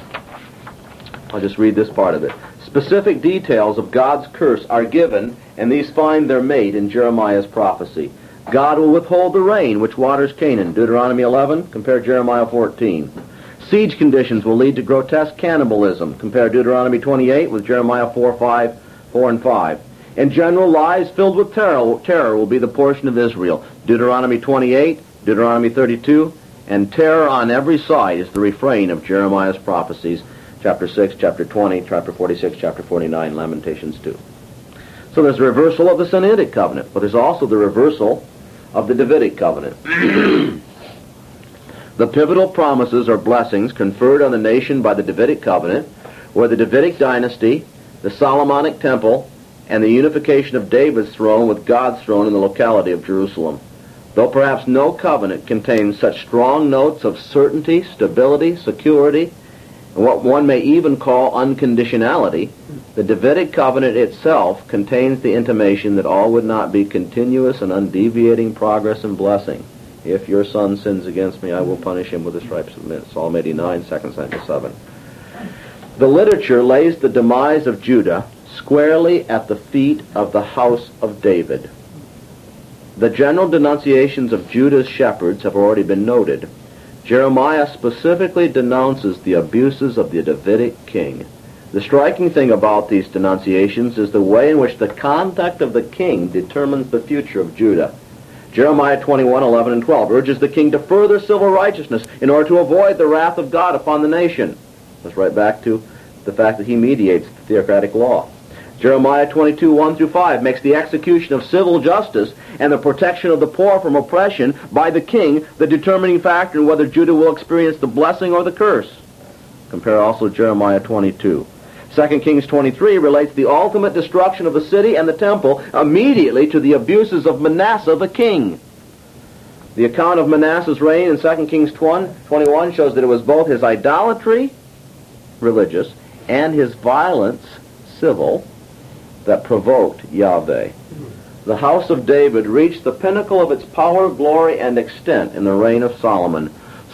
I'll just read this part of it. Specific details of God's curse are given, and these find their mate in Jeremiah's prophecy. God will withhold the rain which waters Canaan, Deuteronomy eleven, compare Jeremiah fourteen. Siege conditions will lead to grotesque cannibalism, compare Deuteronomy twenty-eight with Jeremiah four, five, four and five. And general lies filled with terror, terror will be the portion of Israel, Deuteronomy twenty-eight, Deuteronomy thirty-two, and terror on every side is the refrain of Jeremiah's prophecies, chapter six, chapter twenty, chapter forty-six, chapter forty-nine, Lamentations two. So there's the reversal of the Sinaitic covenant, but there's also the reversal of the Davidic covenant. The pivotal promises or blessings conferred on the nation by the Davidic covenant were the Davidic dynasty, the Solomonic temple, and the unification of David's throne with God's throne in the locality of Jerusalem. Though perhaps no covenant contains such strong notes of certainty, stability, security, and what one may even call unconditionality, the Davidic covenant itself contains the intimation that all would not be continuous and undeviating progress and blessing. If your son sins against me, I will punish him with the stripes of men. Psalm eighty-nine, Second Samuel seven. The literature lays the demise of Judah squarely at the feet of the house of David. The general denunciations of Judah's shepherds have already been noted. Jeremiah specifically denounces the abuses of the Davidic king. The striking thing about these denunciations is the way in which the conduct of the king determines the future of Judah. Jeremiah twenty-one, eleven and twelve urges the king to further civil righteousness in order to avoid the wrath of God upon the nation. Let's right back to the fact that he mediates the theocratic law. Jeremiah twenty-two, one through five makes the execution of civil justice and the protection of the poor from oppression by the king the determining factor in whether Judah will experience the blessing or the curse. Compare also Jeremiah twenty-two. Second Kings twenty-three relates the ultimate destruction of the city and the temple immediately to the abuses of Manasseh the king. The account of Manasseh's reign in Second Kings twenty-one shows that it was both his idolatry, religious, and his violence, civil, that provoked Yahweh. The house of David reached the pinnacle of its power, glory, and extent in the reign of Solomon.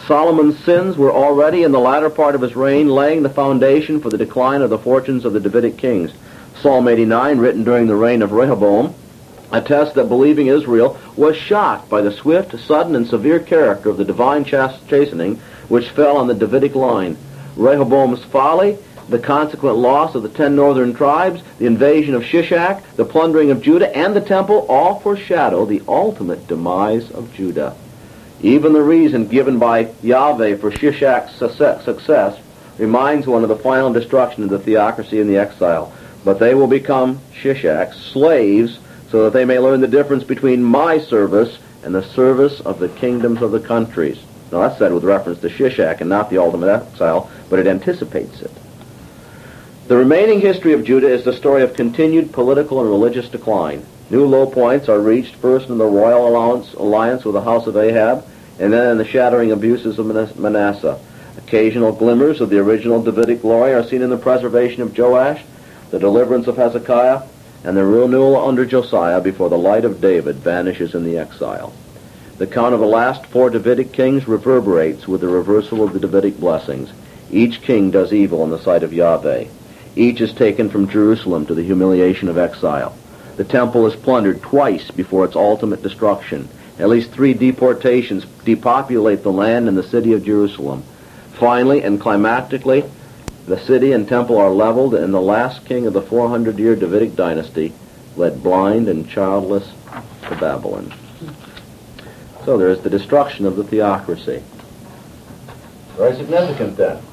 Solomon's sins were already in the latter part of his reign laying the foundation for the decline of the fortunes of the Davidic kings. Psalm eighty-nine, written during the reign of Rehoboam, attests that believing Israel was shocked by the swift, sudden, and severe character of the divine chas- chastening which fell on the Davidic line. Rehoboam's folly, the consequent loss of the ten northern tribes, the invasion of Shishak, the plundering of Judah, and the temple all foreshadow the ultimate demise of Judah. Even the reason given by Yahweh for Shishak's success reminds one of the final destruction of the theocracy in the exile. But they will become Shishak's slaves, so that they may learn the difference between my service and the service of the kingdoms of the countries. Now that's said with reference to Shishak and not the ultimate exile, but it anticipates it. The remaining history of Judah is the story of continued political and religious decline. New low points are reached first in the royal alliance, alliance with the house of Ahab, and then in the shattering abuses of Manasseh. Occasional glimmers of the original Davidic glory are seen in the preservation of Joash, the deliverance of Hezekiah, and the renewal under Josiah before the light of David vanishes in the exile. The count of the last four Davidic kings reverberates with the reversal of the Davidic blessings. Each king does evil in the sight of Yahweh. Each is taken from Jerusalem to the humiliation of exile. The temple is plundered twice before its ultimate destruction. At least three deportations depopulate the land and the city of Jerusalem. Finally and climactically, the city and temple are leveled, and the last king of the four hundred year Davidic dynasty led blind and childless to Babylon. So there is the destruction of the theocracy. Very significant then.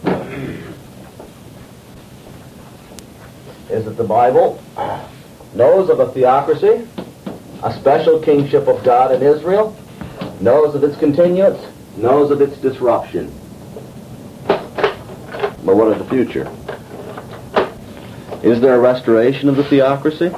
Is that the Bible knows of a theocracy, a special kingship of God in Israel, knows of its continuance, knows of its disruption. But what of the future? Is there a restoration of the theocracy?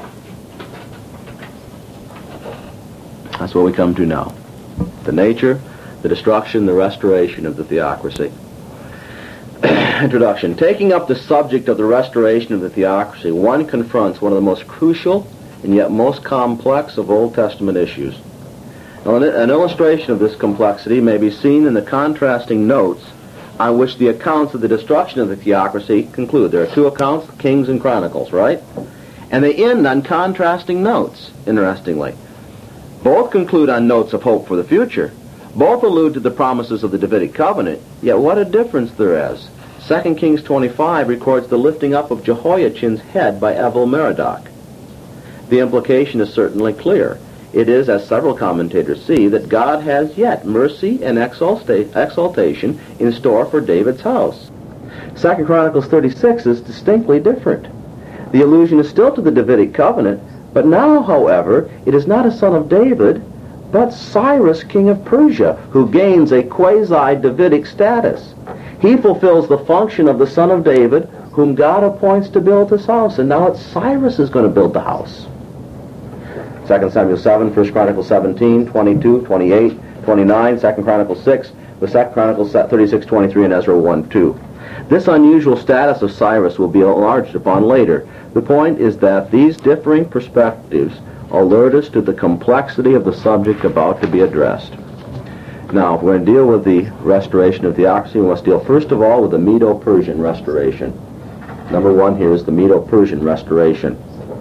That's what we come to now. The nature, the destruction, the restoration of the theocracy. Introduction. Taking up the subject of the restoration of the theocracy, one confronts one of the most crucial and yet most complex of Old Testament issues. Now, an illustration of this complexity may be seen in the contrasting notes on which the accounts of the destruction of the theocracy conclude. There are two accounts, Kings and Chronicles, right? And they end on contrasting notes, interestingly. Both conclude on notes of hope for the future. Both allude to the promises of the Davidic covenant, yet what a difference there is. Second Kings twenty-five records the lifting up of Jehoiachin's head by Evil-Merodach. The implication is certainly clear. It is, as several commentators see, that God has yet mercy and exalta- exaltation in store for David's house. Second Chronicles thirty-six is distinctly different. The allusion is still to the Davidic covenant, but now, however, it is not a son of David, but Cyrus, king of Persia, who gains a quasi-Davidic status. He fulfills the function of the son of David, whom God appoints to build his house, and now it's Cyrus who's going to build the house. Second Samuel seven, First Chronicles seventeen, twenty-two, twenty-eight, twenty-nine, Second Chronicles six, with Second Chronicles thirty-six, twenty-three, and Ezra one, two. This unusual status of Cyrus will be enlarged upon later. The point is that these differing perspectives alert us to the complexity of the subject about to be addressed. Now, if we're going to deal with the restoration of theocracy, we must deal first of all with the Medo-Persian restoration. Number one here is the Medo-Persian restoration.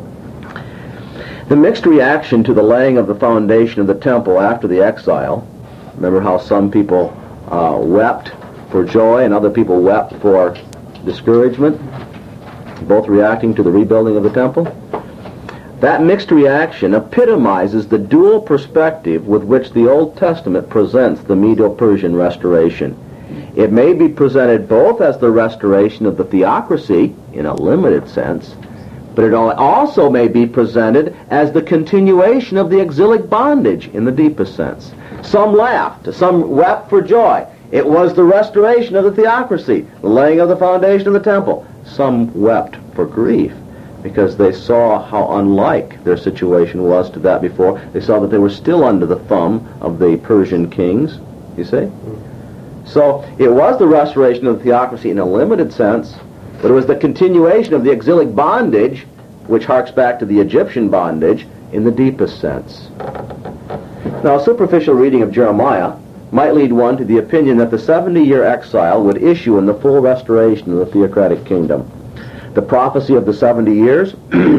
The mixed reaction to the laying of the foundation of the temple after the exile, remember how some people uh, wept for joy and other people wept for discouragement, both reacting to the rebuilding of the temple? That mixed reaction epitomizes the dual perspective with which the Old Testament presents the Medo-Persian restoration. It may be presented both as the restoration of the theocracy, in a limited sense, but it also may be presented as the continuation of the exilic bondage in the deepest sense. Some laughed, some wept for joy. It was the restoration of the theocracy, the laying of the foundation of the temple. Some wept for grief, because they saw how unlike their situation was to that before. They saw that they were still under the thumb of the Persian kings, you see? So it was the restoration of the theocracy in a limited sense, but it was the continuation of the exilic bondage, which harks back to the Egyptian bondage, in the deepest sense. Now, a superficial reading of Jeremiah might lead one to the opinion that the seventy-year exile would issue in the full restoration of the theocratic kingdom. The prophecy of the seventy years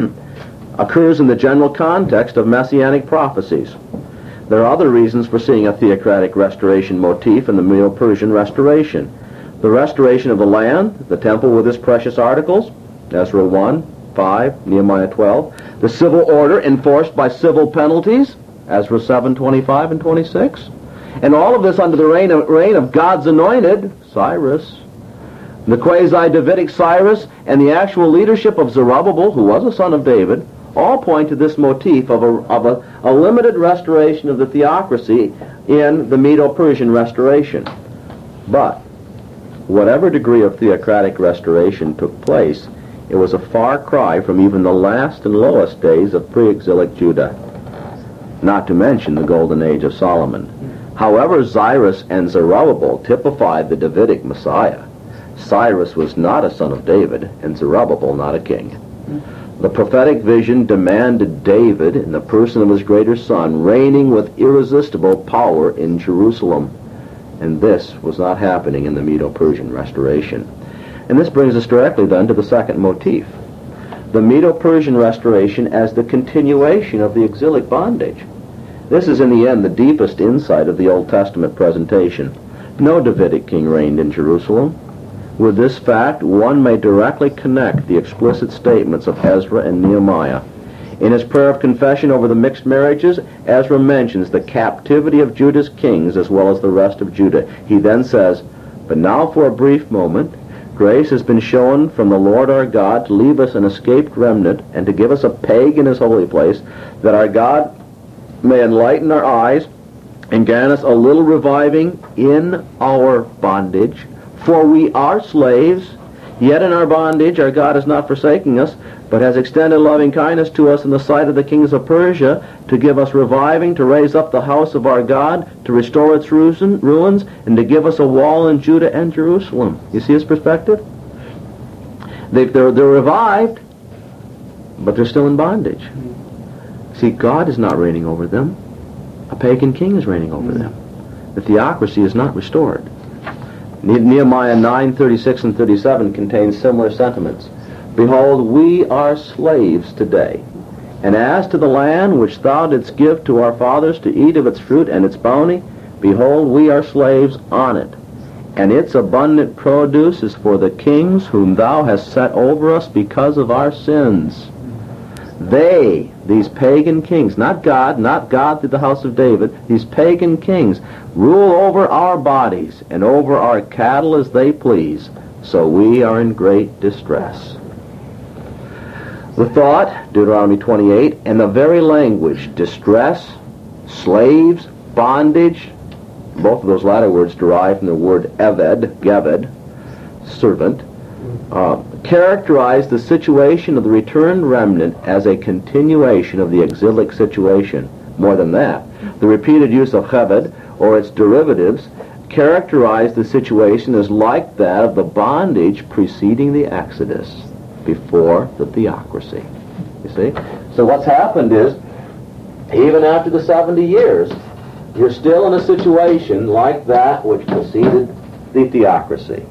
occurs in the general context of messianic prophecies. There are other reasons for seeing a theocratic restoration motif in the Medo-Persian restoration. The restoration of the land, the temple with its precious articles, Ezra one, five, Nehemiah twelve. The civil order enforced by civil penalties, Ezra seven, twenty-five and twenty-six. And all of this under the reign of, reign of God's anointed, Cyrus. The quasi-Davidic Cyrus and the actual leadership of Zerubbabel, who was a son of David, all point to this motif of, a, of a, a limited restoration of the theocracy in the Medo-Persian restoration. But whatever degree of theocratic restoration took place, it was a far cry from even the last and lowest days of pre-exilic Judah, not to mention the golden age of Solomon. However, Cyrus and Zerubbabel typified the Davidic Messiah, Cyrus was not a son of David, and Zerubbabel not a king. The prophetic vision demanded David, in the person of his greater son, reigning with irresistible power in Jerusalem. And this was not happening in the Medo-Persian restoration. And this brings us directly then to the second motif, the Medo-Persian restoration as the continuation of the exilic bondage. This is in the end the deepest insight of the Old Testament presentation. No Davidic king reigned in Jerusalem. With this fact, one may directly connect the explicit statements of Ezra and Nehemiah. In his prayer of confession over the mixed marriages, Ezra mentions the captivity of Judah's kings as well as the rest of Judah. He then says, "But now for a brief moment, grace has been shown from the Lord our God to leave us an escaped remnant and to give us a peg in his holy place, that our God may enlighten our eyes and grant us a little reviving in our bondage. For we are slaves, yet in our bondage our God is not forsaking us, but has extended loving kindness to us in the sight of the kings of Persia, to give us reviving, to raise up the house of our God, to restore its ruins, and to give us a wall in Judah and Jerusalem." You see his perspective? They, they're, they're revived, but they're still in bondage. See, God is not reigning over them. A pagan king is reigning over them. The theocracy is not restored. Nehemiah nine, thirty-six and thirty-seven contains similar sentiments. "Behold, we are slaves today. And as to the land which thou didst give to our fathers to eat of its fruit and its bounty, behold, we are slaves on it. And its abundant produce is for the kings whom thou hast set over us because of our sins." They, these pagan kings, not God, not God through the house of David, these pagan kings, rule over our bodies and over our cattle as they please, so we are in great distress. The thought, Deuteronomy twenty-eight, and the very language, distress, slaves, bondage, both of those latter words derive from the word eved, geved, servant, uh, characterize the situation of the returned remnant as a continuation of the exilic situation. More than that, the repeated use of cheved, or its derivatives, characterize the situation as like that of the bondage preceding the Exodus, before the theocracy. You see? So what's happened is, even after the seventy years, you're still in a situation like that which preceded the theocracy.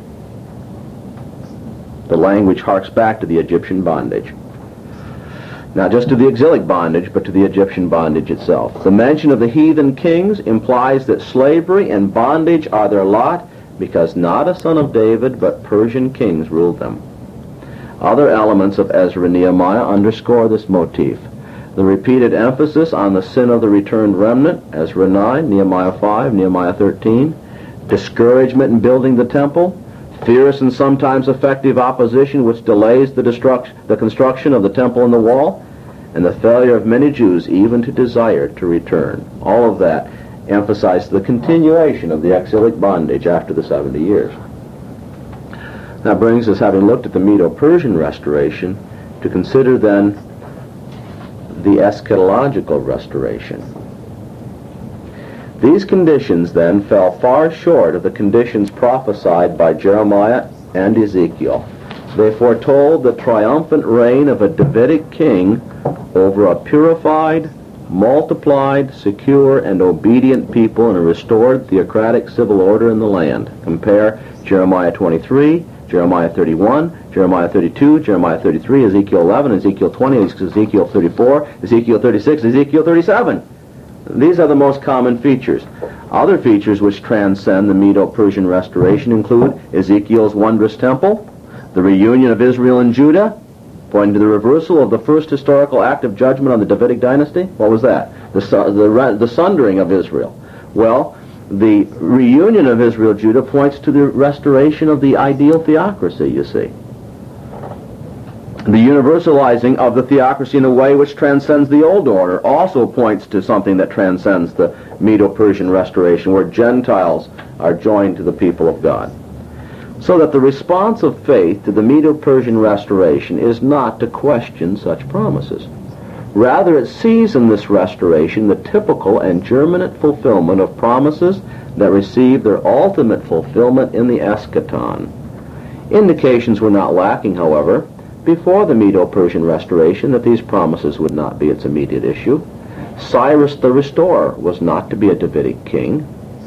The language harks back to the Egyptian bondage. Not just to the exilic bondage, but to the Egyptian bondage itself. The mention of the heathen kings implies that slavery and bondage are their lot, because not a son of David, but Persian kings ruled them. Other elements of Ezra and Nehemiah underscore this motif. The repeated emphasis on the sin of the returned remnant, Ezra nine, Nehemiah five, Nehemiah thirteen, discouragement in building the temple, fierce and sometimes effective opposition which delays the, destruct- the construction of the temple and the wall, and the failure of many Jews even to desire to return. All of that emphasizes the continuation of the exilic bondage after the seventy years. That brings us, having looked at the Medo-Persian restoration, to consider then the eschatological restoration. These conditions then fell far short of the conditions prophesied by Jeremiah and Ezekiel. They foretold the triumphant reign of a Davidic king over a purified, multiplied, secure, and obedient people in a restored theocratic civil order in the land. Compare Jeremiah twenty-three, Jeremiah thirty-one, Jeremiah thirty-two, Jeremiah thirty-three, Ezekiel eleven, Ezekiel twenty, Ezekiel thirty-four, Ezekiel thirty-six, Ezekiel thirty-seven. These are the most common features. Other features which transcend the Medo-Persian restoration include Ezekiel's wondrous temple, the reunion of Israel and Judah, pointing to the reversal of the first historical act of judgment on the Davidic dynasty. What was that? The, the, the sundering of Israel. Well, the reunion of Israel-Judah points to the restoration of the ideal theocracy, you see. The universalizing of the theocracy in a way which transcends the old order also points to something that transcends the Medo-Persian restoration, where Gentiles are joined to the people of God. So that the response of faith to the Medo-Persian restoration is not to question such promises. Rather, it sees in this restoration the typical and germinate fulfillment of promises that receive their ultimate fulfillment in the eschaton. Indications were not lacking, however, before the Medo-Persian restoration that these promises would not be its immediate issue. Cyrus the Restorer was not to be a Davidic king.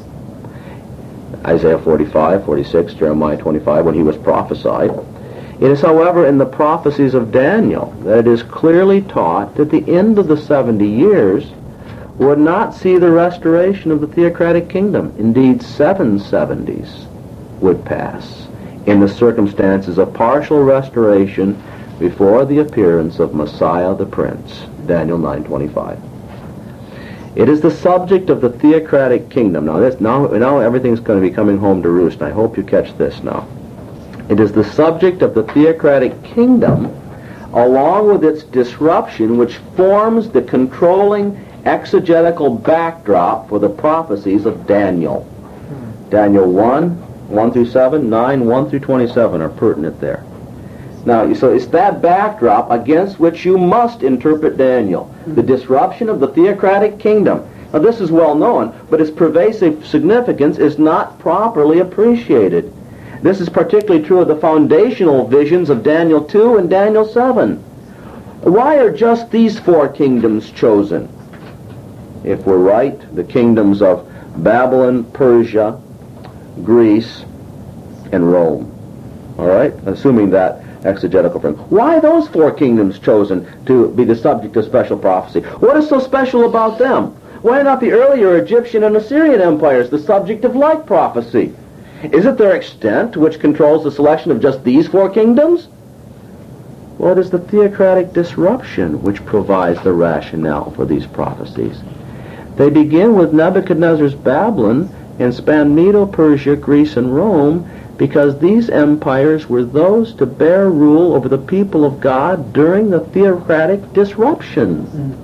Isaiah forty-five, forty-six, Jeremiah twenty-five, when he was prophesied. It is, however, in the prophecies of Daniel that it is clearly taught that the end of the seventy years would not see the restoration of the theocratic kingdom. Indeed, seven seventies would pass in the circumstances of partial restoration before the appearance of Messiah the Prince. Daniel nine twenty-five. It is the subject of the theocratic kingdom. Now, this, now, now everything's going to be coming home to roost, and I hope you catch this now. It is the subject of the theocratic kingdom, along with its disruption, which forms the controlling exegetical backdrop for the prophecies of Daniel. Daniel one, one through seven, nine, one through twenty-seven are pertinent there. Now, so it's that backdrop against which you must interpret Daniel, the disruption of the theocratic kingdom. Now, this is well known, but its pervasive significance is not properly appreciated. This is particularly true of the foundational visions of Daniel two and Daniel seven. Why are just these four kingdoms chosen? If we're right, the kingdoms of Babylon, Persia, Greece, and Rome. All right? Assuming that exegetical frame. Why those four kingdoms chosen to be the subject of special prophecy? What is so special about them? Why not the earlier Egyptian and Assyrian empires the subject of like prophecy? Is it their extent which controls the selection of just these four kingdoms? Well, it is the theocratic disruption which provides the rationale for these prophecies. They begin with Nebuchadnezzar's Babylon and span Medo-Persia, Greece, and Rome, because these empires were those to bear rule over the people of God during the theocratic disruption.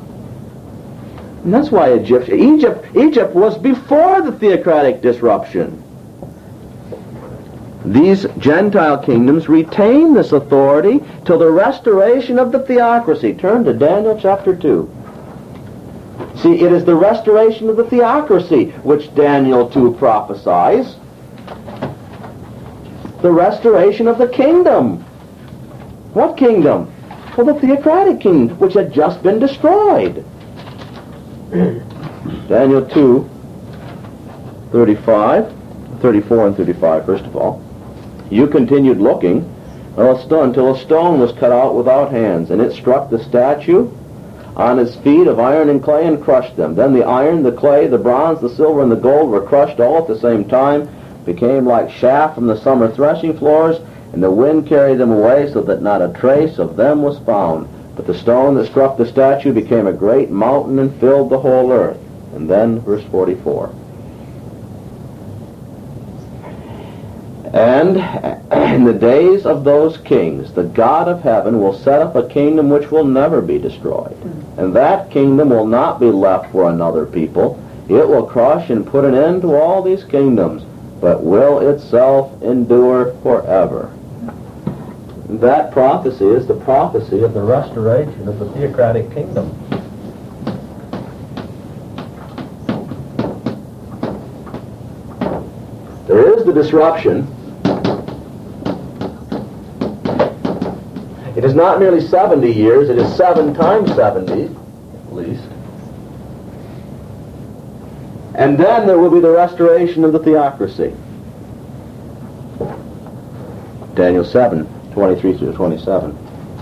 Mm. And that's why Egypt, Egypt, Egypt was before the theocratic disruption. These Gentile kingdoms retain this authority till the restoration of the theocracy. Turn to Daniel chapter two. See, it is the restoration of the theocracy which Daniel two prophesies. The restoration of the kingdom. What kingdom? Well, the theocratic kingdom, which had just been destroyed. Daniel two, thirty-five, thirty-four and thirty-five, first of all. You continued looking until a stone was cut out without hands, and it struck the statue on his feet of iron and clay and crushed them. Then the iron, the clay, the bronze, the silver, and the gold were crushed all at the same time, became like chaff from the summer threshing floors, and the wind carried them away so that not a trace of them was found. But the stone that struck the statue became a great mountain and filled the whole earth. And then, verse forty-four. And in the days of those kings, the God of heaven will set up a kingdom which will never be destroyed. And that kingdom will not be left for another people. It will crush and put an end to all these kingdoms, but will itself endure forever. That prophecy is the prophecy of the restoration of the theocratic kingdom. There is the disruption. It is not merely seventy years, it is seven times seventy, at least. And then there will be the restoration of the theocracy. Daniel seven, twenty-three through twenty-seven.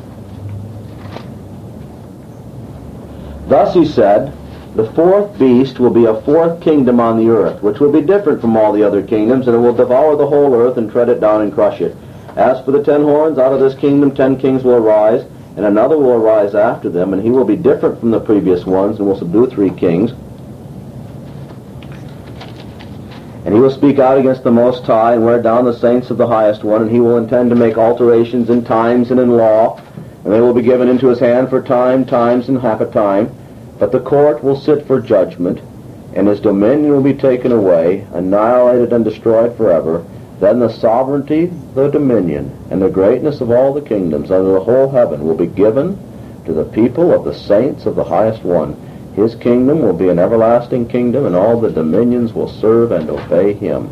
Thus he said, the fourth beast will be a fourth kingdom on the earth, which will be different from all the other kingdoms, and it will devour the whole earth and tread it down and crush it. As for the ten horns, out of this kingdom ten kings will arise, and another will arise after them, and he will be different from the previous ones, and will subdue three kings. And he will speak out against the Most High, and wear down the saints of the Highest One, and he will intend to make alterations in times and in law, and they will be given into his hand for time, times, and half a time. But the court will sit for judgment, and his dominion will be taken away, annihilated and destroyed forever. Then the sovereignty, the dominion, and the greatness of all the kingdoms under the whole heaven will be given to the people of the saints of the Highest One. His kingdom will be an everlasting kingdom, and all the dominions will serve and obey him.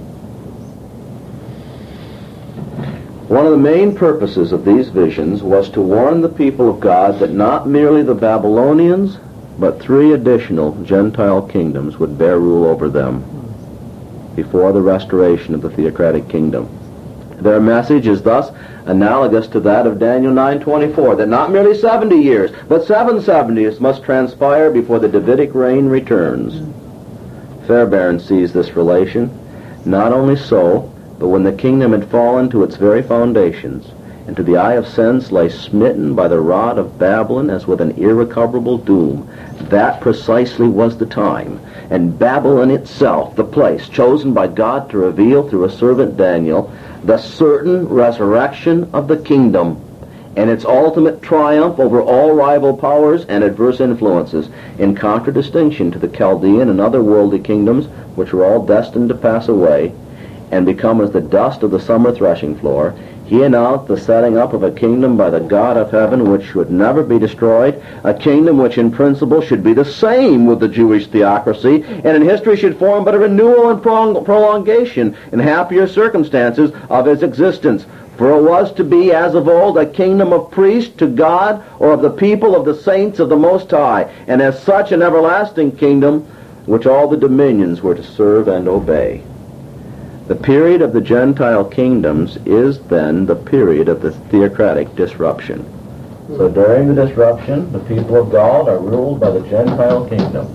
One of the main purposes of these visions was to warn the people of God that not merely the Babylonians, but three additional Gentile kingdoms would bear rule over them before the restoration of the theocratic kingdom. Their message is thus analogous to that of Daniel nine twenty-four, that not merely seventy years, but seven seventies must transpire before the Davidic reign returns. Fairbairn sees this relation. Not only so, but when the kingdom had fallen to its very foundations, and to the eye of sense lay smitten by the rod of Babylon as with an irrecoverable doom, that precisely was the time, and Babylon itself the place chosen by God to reveal through a servant Daniel the certain resurrection of the kingdom and its ultimate triumph over all rival powers and adverse influences, in contradistinction to the Chaldean and other worldly kingdoms which were all destined to pass away and become as the dust of the summer threshing floor. He announced the setting up of a kingdom by the God of heaven which should never be destroyed, a kingdom which in principle should be the same with the Jewish theocracy, and in history should form but a renewal and prolong- prolongation in happier circumstances of its existence. For it was to be, as of old, a kingdom of priests to God, or of the people of the saints of the Most High, and as such an everlasting kingdom which all the dominions were to serve and obey. The period of the Gentile kingdoms is then the period of the theocratic disruption. So during the disruption, the people of God are ruled by the Gentile kingdoms.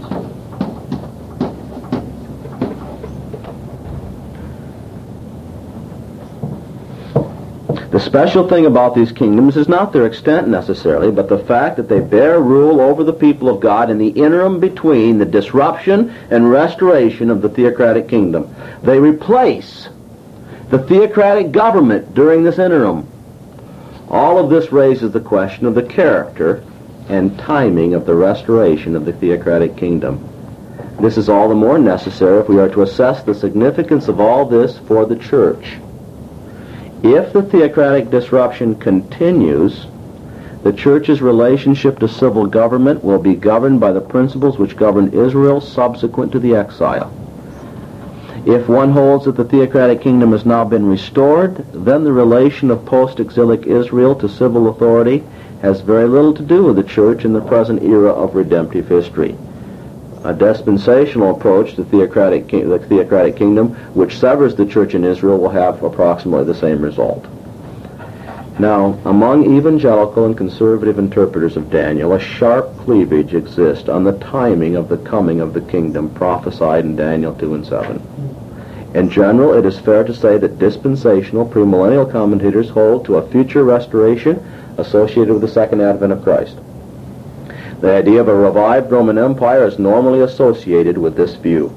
The special thing about these kingdoms is not their extent necessarily, but the fact that they bear rule over the people of God in the interim between the disruption and restoration of the theocratic kingdom. They replace the theocratic government during this interim. All of this raises the question of the character and timing of the restoration of the theocratic kingdom. This is all the more necessary if we are to assess the significance of all this for the church. If the theocratic disruption continues, the church's relationship to civil government will be governed by the principles which governed Israel subsequent to the exile. If one holds that the theocratic kingdom has now been restored, then the relation of post-exilic Israel to civil authority has very little to do with the church in the present era of redemptive history. A dispensational approach to theocratic, the theocratic kingdom, which severs the church in Israel, will have approximately the same result. Now, among evangelical and conservative interpreters of Daniel, a sharp cleavage exists on the timing of the coming of the kingdom prophesied in Daniel two and seven. In general, it is fair to say that dispensational premillennial commentators hold to a future restoration associated with the second advent of Christ. The idea of a revived Roman Empire is normally associated with this view.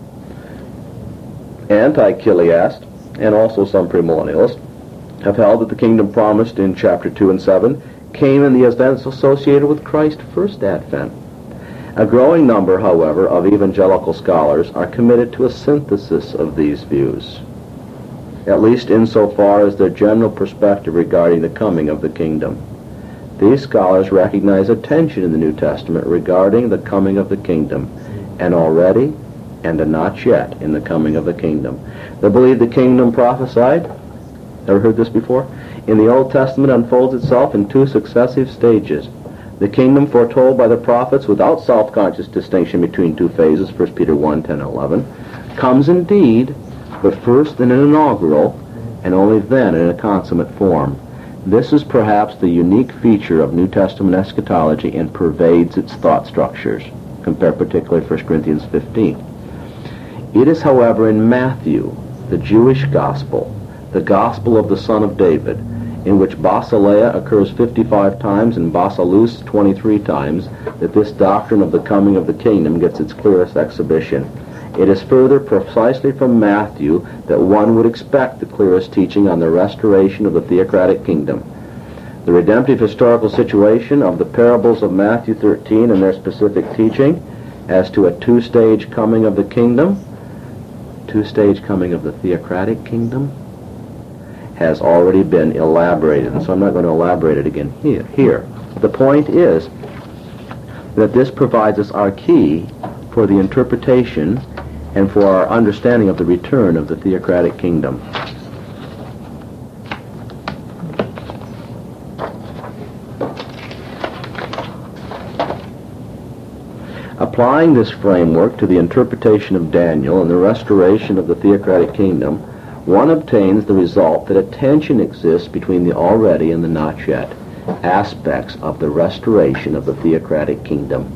Anti-Chiliast, and also some premillennialists, have held that the kingdom promised in chapter two and seven came in the events associated with Christ's first advent. A growing number, however, of evangelical scholars are committed to a synthesis of these views, at least insofar as their general perspective regarding the coming of the kingdom. These scholars recognize a tension in the New Testament regarding the coming of the kingdom, an already and a not yet in the coming of the kingdom. They believe the kingdom prophesied, ever heard this before, in the Old Testament unfolds itself in two successive stages. The kingdom foretold by the prophets without self-conscious distinction between two phases, First Peter one, ten, and eleven. comes indeed, but first in an inaugural, and only then in a consummate form. This is perhaps the unique feature of New Testament eschatology and pervades its thought structures. Compare particularly First Corinthians fifteen. It is, however, in Matthew, the Jewish gospel, the gospel of the Son of David, in which Basileia occurs fifty-five times and Basilus twenty-three times, that this doctrine of the coming of the kingdom gets its clearest exhibition. It is further precisely from Matthew that one would expect the clearest teaching on the restoration of the theocratic kingdom. The redemptive historical situation of the parables of Matthew thirteen and their specific teaching as to a two-stage coming of the kingdom, two-stage coming of the theocratic kingdom, has already been elaborated, and so I'm not going to elaborate it again here. Here, the point is that this provides us our key for the interpretation and for our understanding of the return of the theocratic kingdom. Applying this framework to the interpretation of Daniel and the restoration of the theocratic kingdom, one obtains the result that a tension exists between the already and the not yet aspects of the restoration of the theocratic kingdom.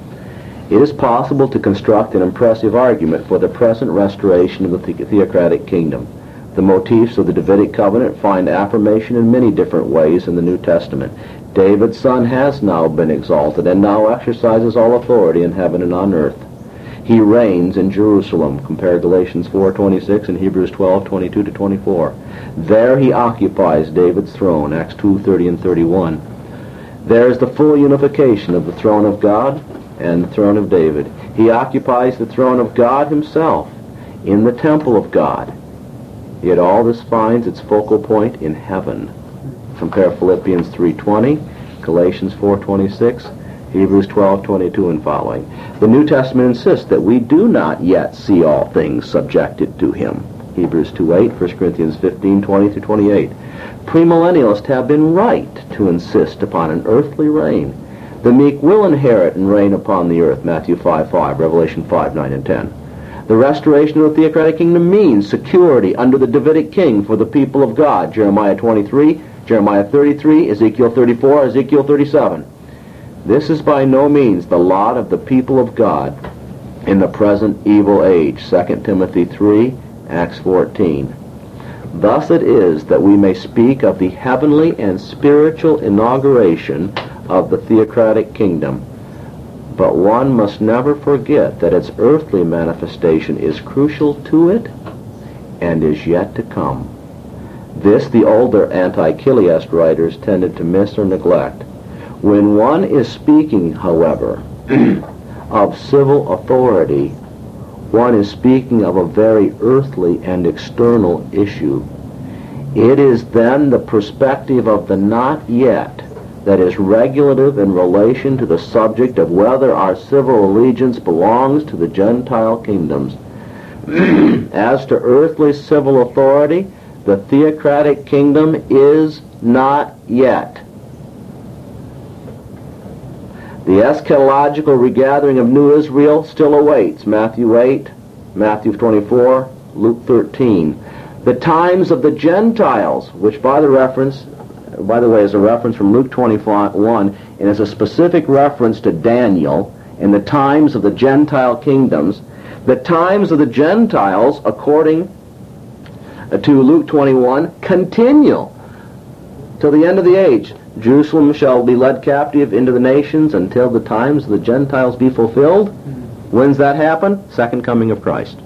It is possible to construct an impressive argument for the present restoration of the the- theocratic kingdom. The motifs of the Davidic covenant find affirmation in many different ways in the New Testament. David's son has now been exalted and now exercises all authority in heaven and on earth. He reigns in Jerusalem. Compare Galatians four twenty-six and Hebrews twelve twenty-two to twenty-four. There he occupies David's throne, Acts two thirty and thirty-one. There is the full unification of the throne of God and the throne of David. He occupies the throne of God himself in the temple of God. Yet all this finds its focal point in heaven. Compare Philippians three twenty, Galatians four twenty-six, Hebrews twelve twenty-two and following. The New Testament insists that we do not yet see all things subjected to him. Hebrews two eight, First Corinthians fifteen twenty through twenty-eight. Premillennialists have been right to insist upon an earthly reign. The meek will inherit and reign upon the earth, Matthew five five, Revelation five nine and ten. The restoration of the theocratic kingdom means security under the Davidic king for the people of God, Jeremiah twenty-three, Jeremiah thirty-three, Ezekiel thirty-four, Ezekiel thirty-seven. This is by no means the lot of the people of God in the present evil age, Second Timothy three, Acts fourteen. Thus it is that we may speak of the heavenly and spiritual inauguration of the theocratic kingdom. But one must never forget that its earthly manifestation is crucial to it and is yet to come. This the older anti-Chiliast writers tended to miss or neglect. When one is speaking, however, of civil authority, one is speaking of a very earthly and external issue. It is then the perspective of the not yet that is regulative in relation to the subject of whether our civil allegiance belongs to the Gentile kingdoms. As to earthly civil authority, the theocratic kingdom is not yet. The eschatological regathering of New Israel still awaits, Matthew eight, Matthew twenty-four, Luke thirteen. The times of the Gentiles, which by the reference, by the way, is a reference from Luke twenty-one, and is a specific reference to Daniel and the times of the Gentile kingdoms. The times of the Gentiles, according to Luke twenty-one, continue till the end of the age. Jerusalem shall be led captive into the nations until the times of the Gentiles be fulfilled. When's that happen? Second coming of Christ.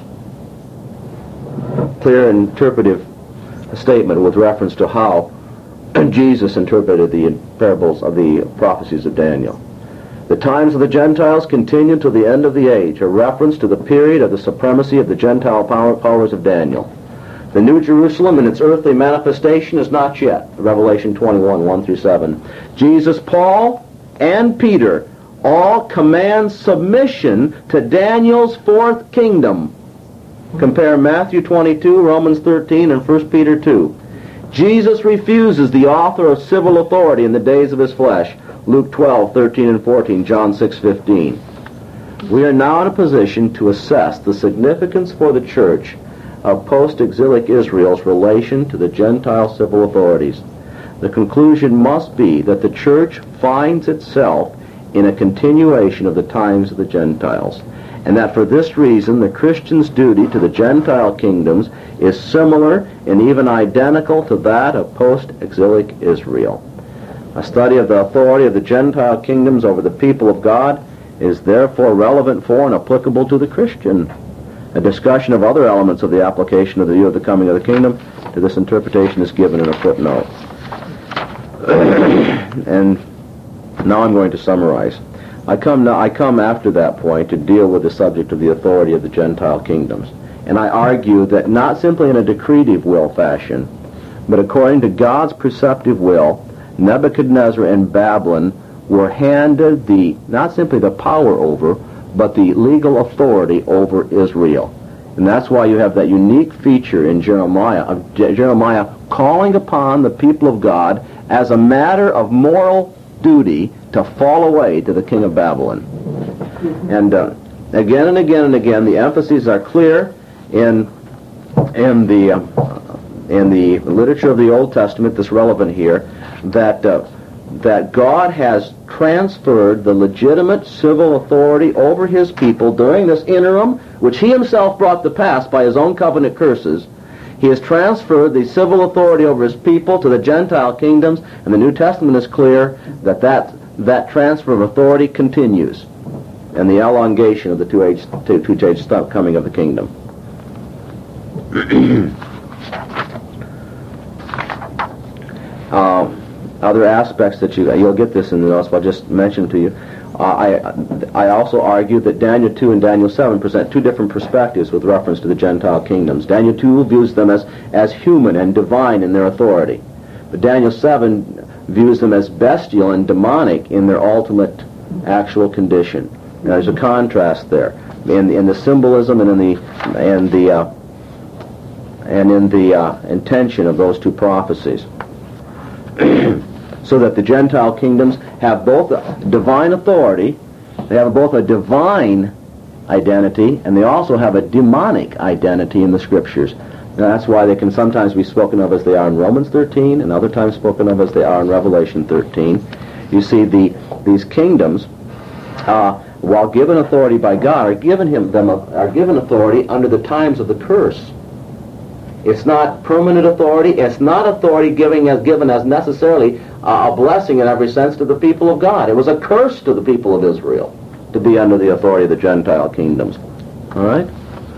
Clear interpretive statement with reference to how Jesus interpreted the parables of the prophecies of Daniel. The times of the Gentiles continue to the end of the age, a reference to the period of the supremacy of the Gentile power, powers of Daniel. The New Jerusalem in its earthly manifestation is not yet, Revelation twenty-one, one through seven. Jesus, Paul, and Peter all command submission to Daniel's fourth kingdom. Compare Matthew twenty-two, Romans thirteen, and First Peter two. Jesus refuses the author of civil authority in the days of his flesh, Luke twelve, thirteen, and fourteen, John six, fifteen. We are now in a position to assess the significance for the church of post-exilic Israel's relation to the Gentile civil authorities. The conclusion must be that the church finds itself in a continuation of the times of the Gentiles, and that for this reason the Christian's duty to the Gentile kingdoms is similar and even identical to that of post-exilic Israel. A study of the authority of the Gentile kingdoms over the people of God is therefore relevant for and applicable to the Christian. A discussion of other elements of the application of the view of the coming of the kingdom to this interpretation is given in a footnote. And now I'm going to summarize. I come now, I come after that point to deal with the subject of the authority of the Gentile kingdoms. And I argue that not simply in a decretive will fashion, but according to God's preceptive will, Nebuchadnezzar and Babylon were handed the, not simply the power over, but the legal authority over Israel. And that's why you have that unique feature in Jeremiah, of Je- Jeremiah calling upon the people of God as a matter of moral duty to fall away to the king of Babylon. And uh, again and again and again, the emphases are clear in in the uh, in the literature of the Old Testament that's relevant here, that uh, that God has transferred the legitimate civil authority over his people during this interim, which he himself brought to pass by his own covenant curses. He has transferred the civil authority over his people to the Gentile kingdoms, and the New Testament is clear that that, that transfer of authority continues, and the elongation of the two-age two, two-age coming of the kingdom. uh, other aspects that you you'll get this in the notes, but I'll just mention to you. Uh, I I also argue that Daniel two and Daniel seven present two different perspectives with reference to the Gentile kingdoms. Daniel two views them as, as human and divine in their authority, but Daniel seven views them as bestial and demonic in their ultimate actual condition. Now, there's a contrast there in, in the symbolism and in the and the uh, and in the uh, intention of those two prophecies. So that the Gentile kingdoms have both a divine authority, they have both a divine identity, and they also have a demonic identity in the Scriptures. Now, that's why they can sometimes be spoken of as they are in Romans thirteen, and other times spoken of as they are in Revelation thirteen. You see, the these kingdoms, uh, while given authority by God, are given him them are given authority under the times of the curse. It's not permanent authority. It's not authority giving as given as necessarily uh, a blessing in every sense to the people of God. It was a curse to the people of Israel to be under the authority of the Gentile kingdoms. All right?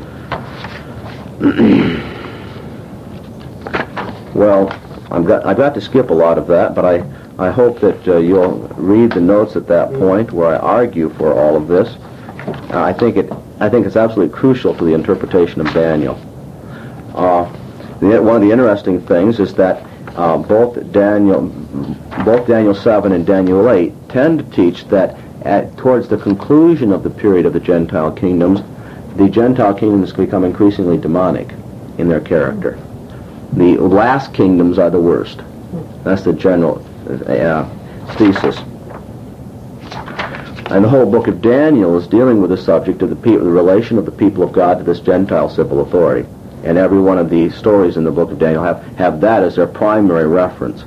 Well, I've got I've got to skip a lot of that, but I I hope that uh, you'll read the notes at that point where I argue for all of this. Uh, I think it I think it's absolutely crucial to the interpretation of Daniel. Uh, the, one of the interesting things is that uh, both Daniel, both Daniel seven and Daniel eight tend to teach that at, towards the conclusion of the period of the Gentile kingdoms, the Gentile kingdoms become increasingly demonic in their character. The last kingdoms are the worst. That's the general uh, thesis. And the whole book of Daniel is dealing with the subject of the, pe- the relation of the people of God to this Gentile civil authority. And every one of the stories in the book of Daniel have, have that as their primary reference.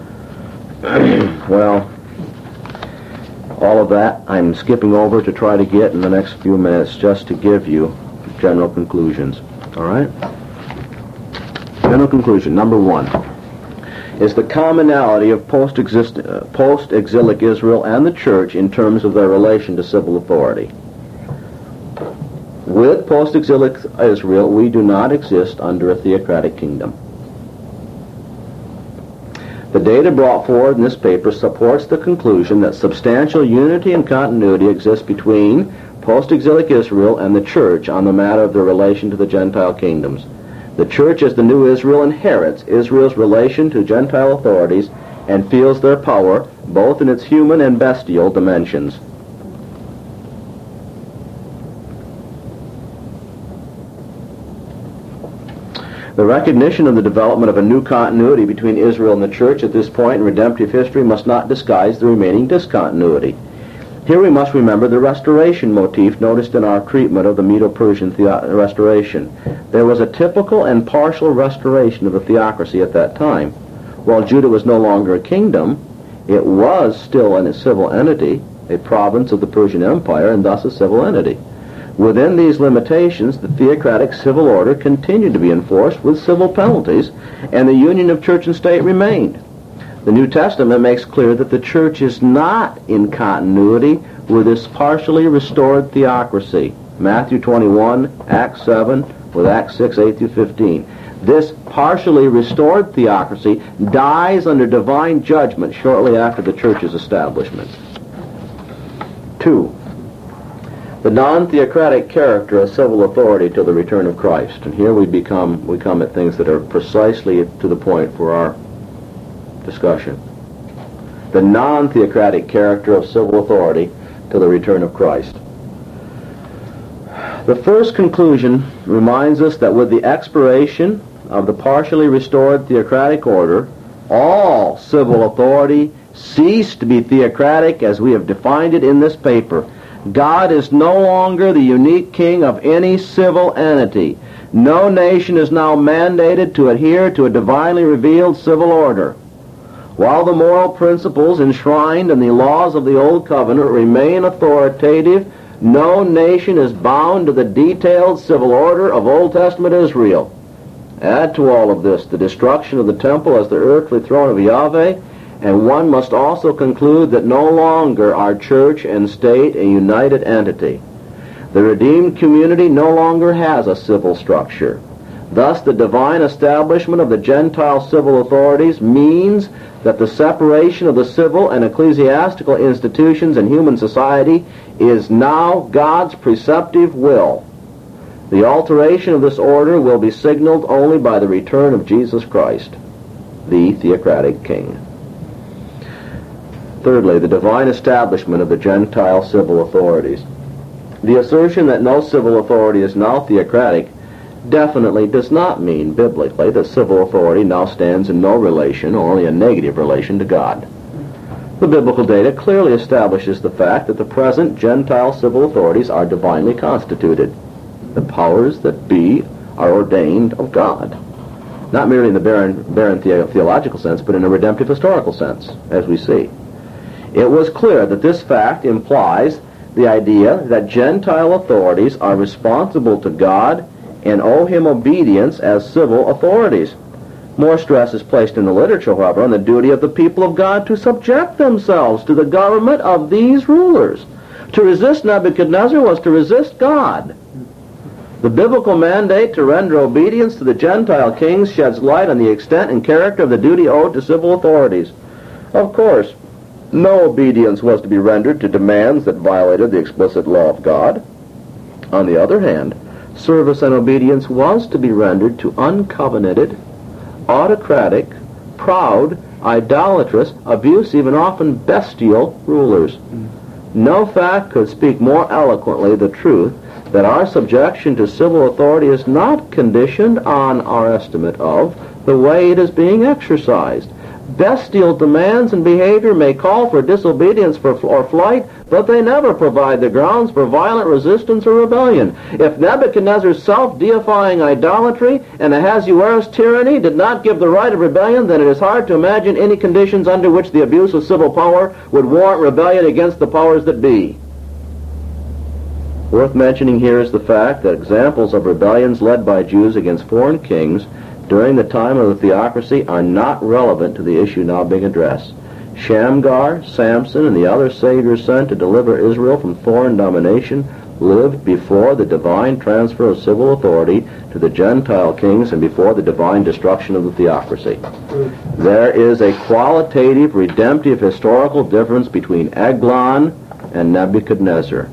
Well, all of that I'm skipping over to try to get in the next few minutes just to give you general conclusions. All right? General conclusion, number one, is the commonality of post-exist- uh, post-exilic Israel and the church in terms of their relation to civil authority. With post-exilic Israel, we do not exist under a theocratic kingdom. The data brought forward in this paper supports the conclusion that substantial unity and continuity exists between post-exilic Israel and the church on the matter of their relation to the Gentile kingdoms. The church as the new Israel inherits Israel's relation to Gentile authorities and feels their power both in its human and bestial dimensions. The recognition of the development of a new continuity between Israel and the church at this point in redemptive history must not disguise the remaining discontinuity. Here we must remember the restoration motif noticed in our treatment of the Medo-Persian theo- restoration. There was a typical and partial restoration of the theocracy at that time. While Judah was no longer a kingdom, it was still a civil entity, a province of the Persian Empire, and thus a civil entity. Within these limitations, the theocratic civil order continued to be enforced with civil penalties, and the union of church and state remained. The New Testament makes clear that the church is not in continuity with this partially restored theocracy. Matthew twenty-one, Acts seven, with Acts six, eight through fifteen. This partially restored theocracy dies under divine judgment shortly after the church's establishment. Two, the non-theocratic character of civil authority till the return of Christ. And here we become we come at things that are precisely to the point for our discussion. The non-theocratic character of civil authority till the return of Christ. The first conclusion reminds us that with the expiration of the partially restored theocratic order, all civil authority ceased to be theocratic as we have defined it in this paper. God is no longer the unique king of any civil entity. No nation is now mandated to adhere to a divinely revealed civil order. While the moral principles enshrined in the laws of the Old Covenant remain authoritative, no nation is bound to the detailed civil order of Old Testament Israel. Add to all of this the destruction of the temple as the earthly throne of Yahweh, and one must also conclude that no longer are church and state a united entity. The redeemed community no longer has a civil structure. Thus, the divine establishment of the Gentile civil authorities means that the separation of the civil and ecclesiastical institutions in human society is now God's preceptive will. The alteration of this order will be signaled only by the return of Jesus Christ, the theocratic king. Thirdly, the divine establishment of the Gentile civil authorities. The assertion that no civil authority is now theocratic definitely does not mean biblically that civil authority now stands in no relation or only a negative relation to God. The biblical data clearly establishes the fact that the present Gentile civil authorities are divinely constituted. The powers that be are ordained of God, not merely in the barren, barren the- theological sense, but in a redemptive historical sense, as we see. It was clear that this fact implies the idea that Gentile authorities are responsible to God and owe him obedience as civil authorities. More stress is placed in the literature, however, on the duty of the people of God to subject themselves to the government of these rulers. To resist Nebuchadnezzar was to resist God. The biblical mandate to render obedience to the Gentile kings sheds light on the extent and character of the duty owed to civil authorities. Of course, no obedience was to be rendered to demands that violated the explicit law of God. On the other hand, service and obedience was to be rendered to uncovenanted, autocratic, proud, idolatrous, abusive, and often bestial rulers. No fact could speak more eloquently the truth that our subjection to civil authority is not conditioned on our estimate of the way it is being exercised. Bestial demands and behavior may call for disobedience for, or flight, but they never provide the grounds for violent resistance or rebellion. If Nebuchadnezzar's self-deifying idolatry and Ahasuerus' tyranny did not give the right of rebellion, then it is hard to imagine any conditions under which the abuse of civil power would warrant rebellion against the powers that be. Worth mentioning here is the fact that examples of rebellions led by Jews against foreign kings during the time of the theocracy are not relevant to the issue now being addressed. Shamgar, Samson, and the other saviors sent to deliver Israel from foreign domination lived before the divine transfer of civil authority to the Gentile kings and before the divine destruction of the theocracy. There is a qualitative, redemptive, historical difference between Eglon and Nebuchadnezzar.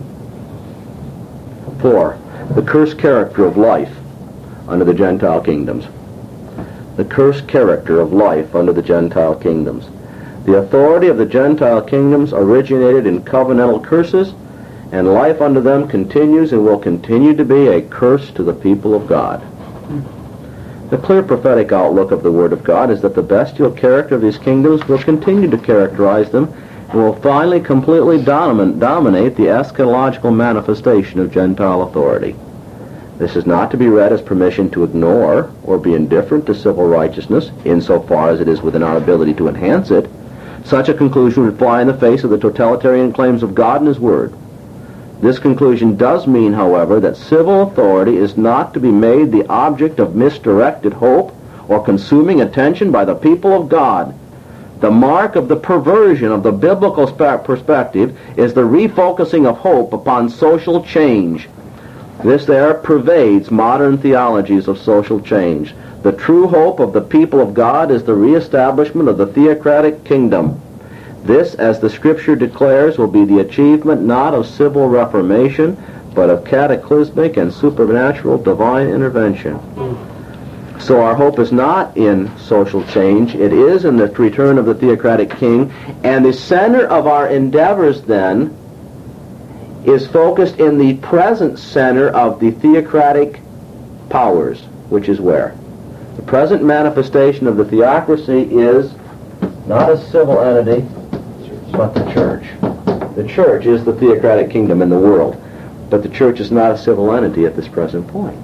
Four, the cursed character of life under the Gentile kingdoms. The cursed character of life under the Gentile kingdoms. The authority of the Gentile kingdoms originated in covenantal curses, and life under them continues and will continue to be a curse to the people of God. The clear prophetic outlook of the Word of God is that the bestial character of these kingdoms will continue to characterize them will finally completely domin- dominate the eschatological manifestation of Gentile authority. This is not to be read as permission to ignore or be indifferent to civil righteousness, insofar as it is within our ability to enhance it. Such a conclusion would fly in the face of the totalitarian claims of God and His Word. This conclusion does mean, however, that civil authority is not to be made the object of misdirected hope or consuming attention by the people of God. The mark of the perversion of the biblical perspective is the refocusing of hope upon social change. This there pervades modern theologies of social change. The true hope of the people of God is the reestablishment of the theocratic kingdom. This, as the Scripture declares, will be the achievement not of civil reformation, but of cataclysmic and supernatural divine intervention. So our hope is not in social change. It is in the return of the theocratic king. And the center of our endeavors, then, is focused in the present center of the theocratic powers, which is where? The present manifestation of the theocracy is not a civil entity, but the church. The church is the theocratic kingdom in the world, but the church is not a civil entity at this present point.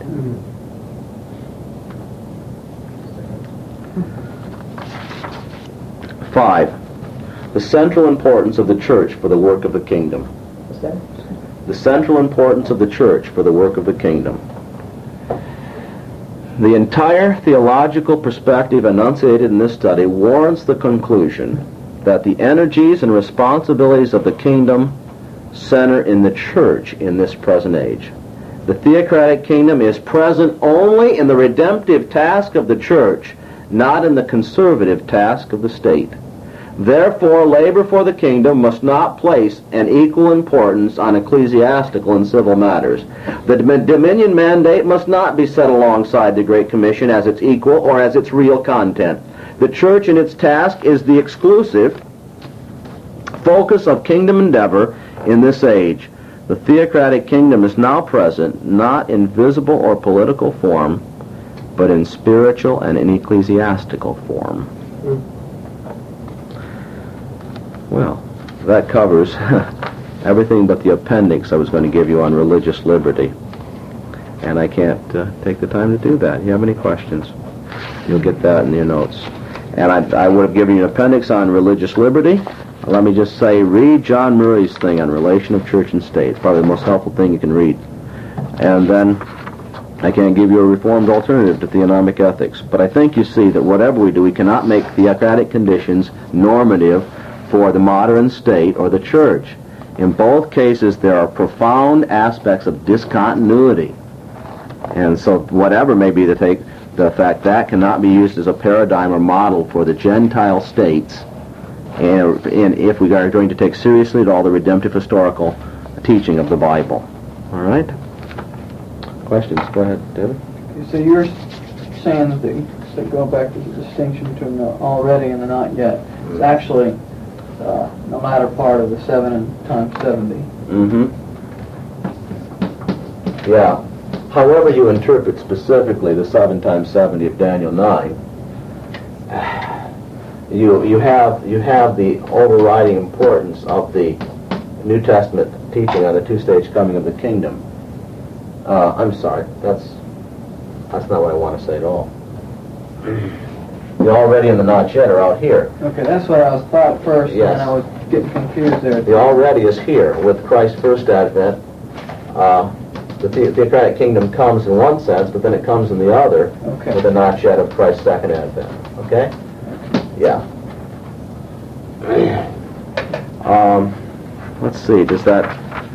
Five, the central importance of the church for the work of the kingdom. What's that? The central importance of the church for the work of the kingdom. The entire theological perspective enunciated in this study warrants the conclusion that the energies and responsibilities of the kingdom center in the church in this present age. The theocratic kingdom is present only in the redemptive task of the church, not in the conservative task of the state. Therefore, labor for the kingdom must not place an equal importance on ecclesiastical and civil matters. The dominion mandate must not be set alongside the Great Commission as its equal or as its real content. The church in its task is the exclusive focus of kingdom endeavor in this age. The theocratic kingdom is now present, not in visible or political form, but in spiritual and in ecclesiastical form. Well, that covers everything but the appendix I was going to give you on religious liberty. And I can't uh, take the time to do that. You have any questions? You'll get that in your notes. And I, I would have given you an appendix on religious liberty. Let me just say, read John Murray's thing on relation of church and state. It's probably the most helpful thing you can read. And then I can't give you a reformed alternative to theonomic ethics. But I think you see that whatever we do, we cannot make theocratic conditions normative for the modern state or the church. In both cases, there are profound aspects of discontinuity. And so whatever may be the, take, the fact, that cannot be used as a paradigm or model for the Gentile states, and, and if we are going to take seriously at all the redemptive historical teaching of the Bible. All right? Questions? Go ahead, David. So you're saying that, the, that go back to the distinction between the already and the not yet. It's actually uh, no matter part of the seven and times seventy. Mm-hmm. Yeah. However you interpret specifically the seven times seventy of Daniel nine, you you have you have the overriding importance of the New Testament teaching on the two-stage coming of the kingdom. Uh, I'm sorry, that's that's not what I want to say at all. The already and the not yet are out here. Okay, that's what I was thought first, Yes. and I was getting confused there. The already is here with Christ's first advent. Uh, the, the theocratic kingdom comes in one sense, but then it comes in the other Okay. with the not yet of Christ's second advent. Okay? Yeah. Um, let's see. Does that?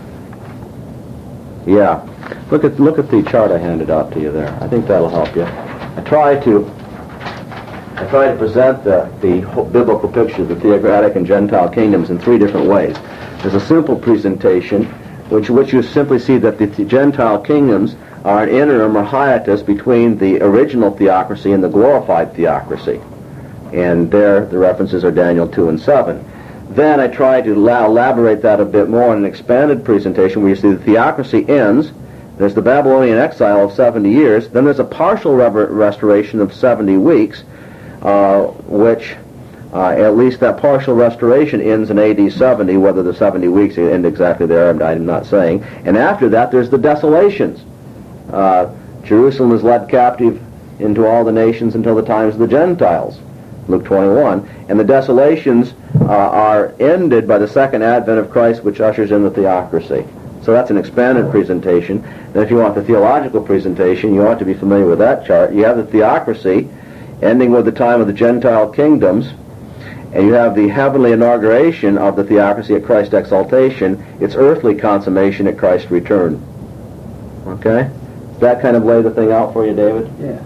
Yeah. Look at look at the chart I handed out to you there. I think that'll help you. I try to I try to present the the whole biblical picture of the theocratic and Gentile kingdoms in three different ways. There's a simple presentation, which which you simply see that the, the Gentile kingdoms are an interim or hiatus between the original theocracy and the glorified theocracy. And there the references are Daniel two and seven. Then I try to elaborate that a bit more in an expanded presentation where you see the theocracy ends, there's the Babylonian exile of seventy years, then there's a partial re- restoration of seventy weeks, uh, which Uh, at least that partial restoration ends in A D seventy, whether the seventy weeks end exactly there, I'm, I'm not saying. And after that, there's the desolations. Uh, Jerusalem is led captive into all the nations until the times of the Gentiles, Luke twenty-one. And the desolations uh, are ended by the second advent of Christ, which ushers in the theocracy. So that's an expanded presentation. Then if you want the theological presentation, you ought to be familiar with that chart. You have the theocracy, ending with the time of the Gentile kingdoms, and you have the heavenly inauguration of the theocracy at Christ's exaltation, its earthly consummation at Christ's return. Okay? Does that kind of lay the thing out for you, David? Yes.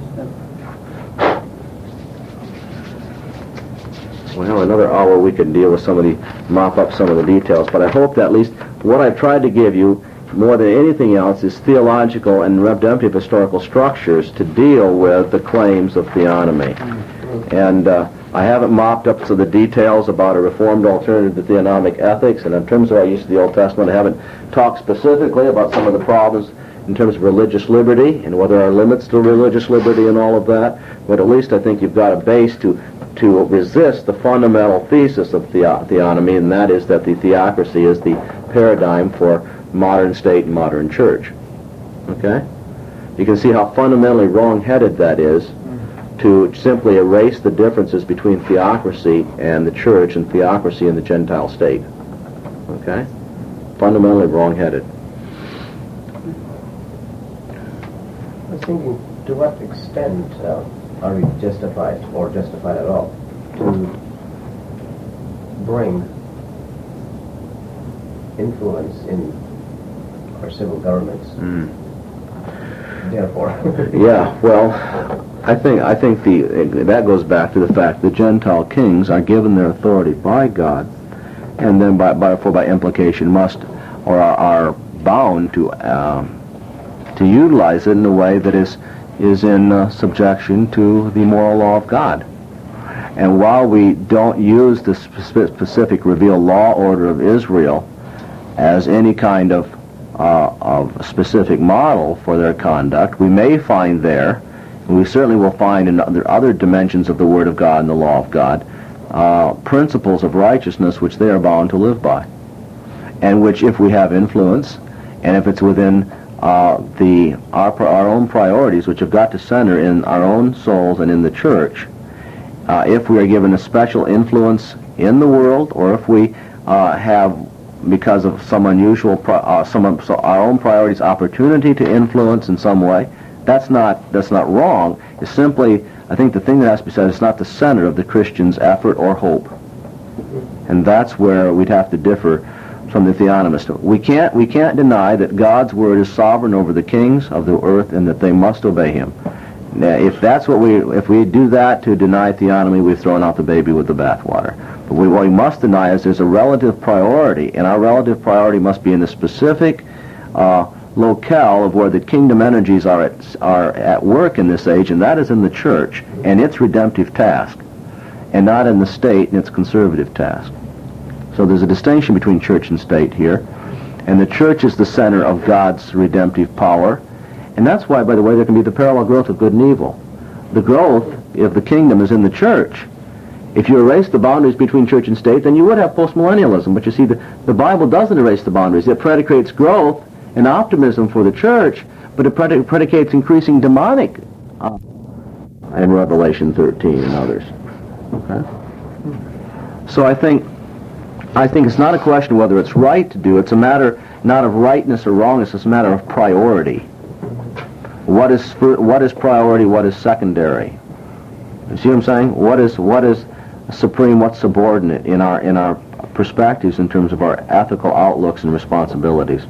Well, another hour we could deal with some of the, mop up some of the details, but I hope that at least what I've tried to give you, more than anything else, is theological and redemptive historical structures to deal with the claims of theonomy. And uh, I haven't mopped up some of the details about a reformed alternative to theonomic ethics, and in terms of our use of the Old Testament, I haven't talked specifically about some of the problems in terms of religious liberty and whether there are limits to religious liberty and all of that, but at least I think you've got a base to to resist the fundamental thesis of theo- theonomy, and that is that the theocracy is the paradigm for modern state and modern church. Okay? You can see how fundamentally wrong-headed that is to simply erase the differences between theocracy and the church and theocracy and the Gentile state. Okay? Fundamentally wrong-headed. I was thinking, to what extent uh, are we justified, or justified at all, to bring influence in our civil governments? Mm. Therefore, yeah. Well, I think I think the that goes back to the fact that Gentile kings are given their authority by God, and then by by for by implication must or are, are bound to um, to utilize it in a way that is is in uh, subjection to the moral law of God. And while we don't use the spe- specific revealed law order of Israel as any kind of uh, of specific model for their conduct, we may find there, and we certainly will find in other, other dimensions of the Word of God and the law of God, uh, principles of righteousness which they are bound to live by, and which, if we have influence, and if it's within Uh, the our, our own priorities, which have got to center in our own souls and in the church, uh, if we are given a special influence in the world, or if we uh, have, because of some unusual, pro- uh, some of so our own priorities, opportunity to influence in some way, that's not that's not wrong. It's simply, I think the thing that has to be said, it's not the center of the Christian's effort or hope, and that's where we'd have to differ from the theonomist. We can't we can't deny that God's word is sovereign over the kings of the earth and that they must obey him. Now, if that's what we if we do that to deny theonomy, we've thrown out the baby with the bathwater. But we, what we must deny is there's a relative priority, and our relative priority must be in the specific uh, locale of where the kingdom energies are at, are at work in this age, and that is in the church and its redemptive task, and not in the state and its conservative task. So there's a distinction between church and state here, and the church is the center of God's redemptive power, and that's why, by the way, there can be the parallel growth of good and evil. The growth of the kingdom is in the church. If you erase the boundaries between church and state, then you would have postmillennialism, but you see, the, the Bible doesn't erase the boundaries. It predicates growth and optimism for the church, but it predic- predicates increasing demonic uh, in Revelation thirteen and others. Okay? So I think I think it's not a question of whether it's right to do. It's a matter not of rightness or wrongness. It's a matter of priority. What is what is priority? What is secondary? You see what I'm saying? What is what is supreme? What's subordinate in our in our perspectives in terms of our ethical outlooks and responsibilities?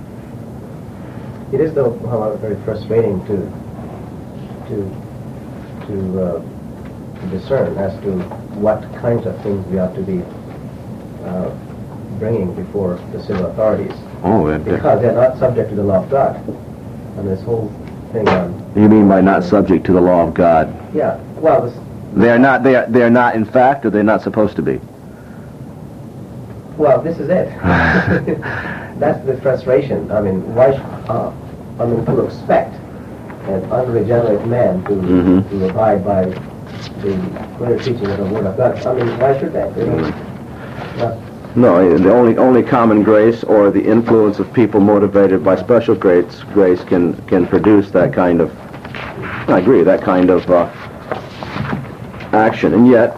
it is, though, however, very frustrating to to to, uh, to discern as to what kinds of things we ought to be Uh, bringing before the civil authorities, Oh, it, because they're not subject to the law of God. And this whole thing on... You mean by not subject to the law of God? Yeah, well, this, They are not, they are, they are not in fact, or they're not supposed to be? well, this is it. That's the frustration. I mean, why, sh- uh, I mean, to expect an unregenerate man to, Mhm. to abide by the clear teaching of the Word of God. I mean, why should they? They don't, not, No, the only only common grace or the influence of people motivated by special grace grace can can produce that kind of. I agree, that kind of uh, action, and yet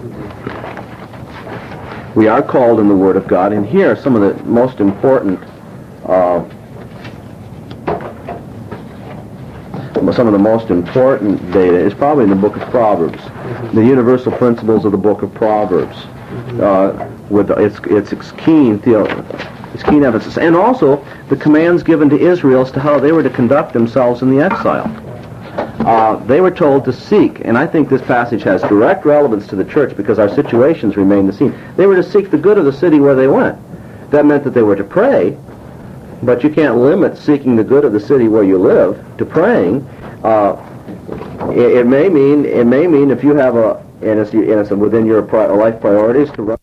we are called in the Word of God, and here are some of the most important. Uh, some of the most important data is probably in the book of Proverbs, the universal principles of the book of Proverbs. Uh, with its its its keen theo, its keen emphasis, and also the commands given to Israel as to how they were to conduct themselves in the exile. Uh, they were told to seek, and I think this passage has direct relevance to the church because our situations remain the same. They were to seek the good of the city where they went. That meant that they were to pray, but you can't limit seeking the good of the city where you live to praying. Uh, it, it may mean it may mean if you have a and it's, and it's within your pri- life priorities to run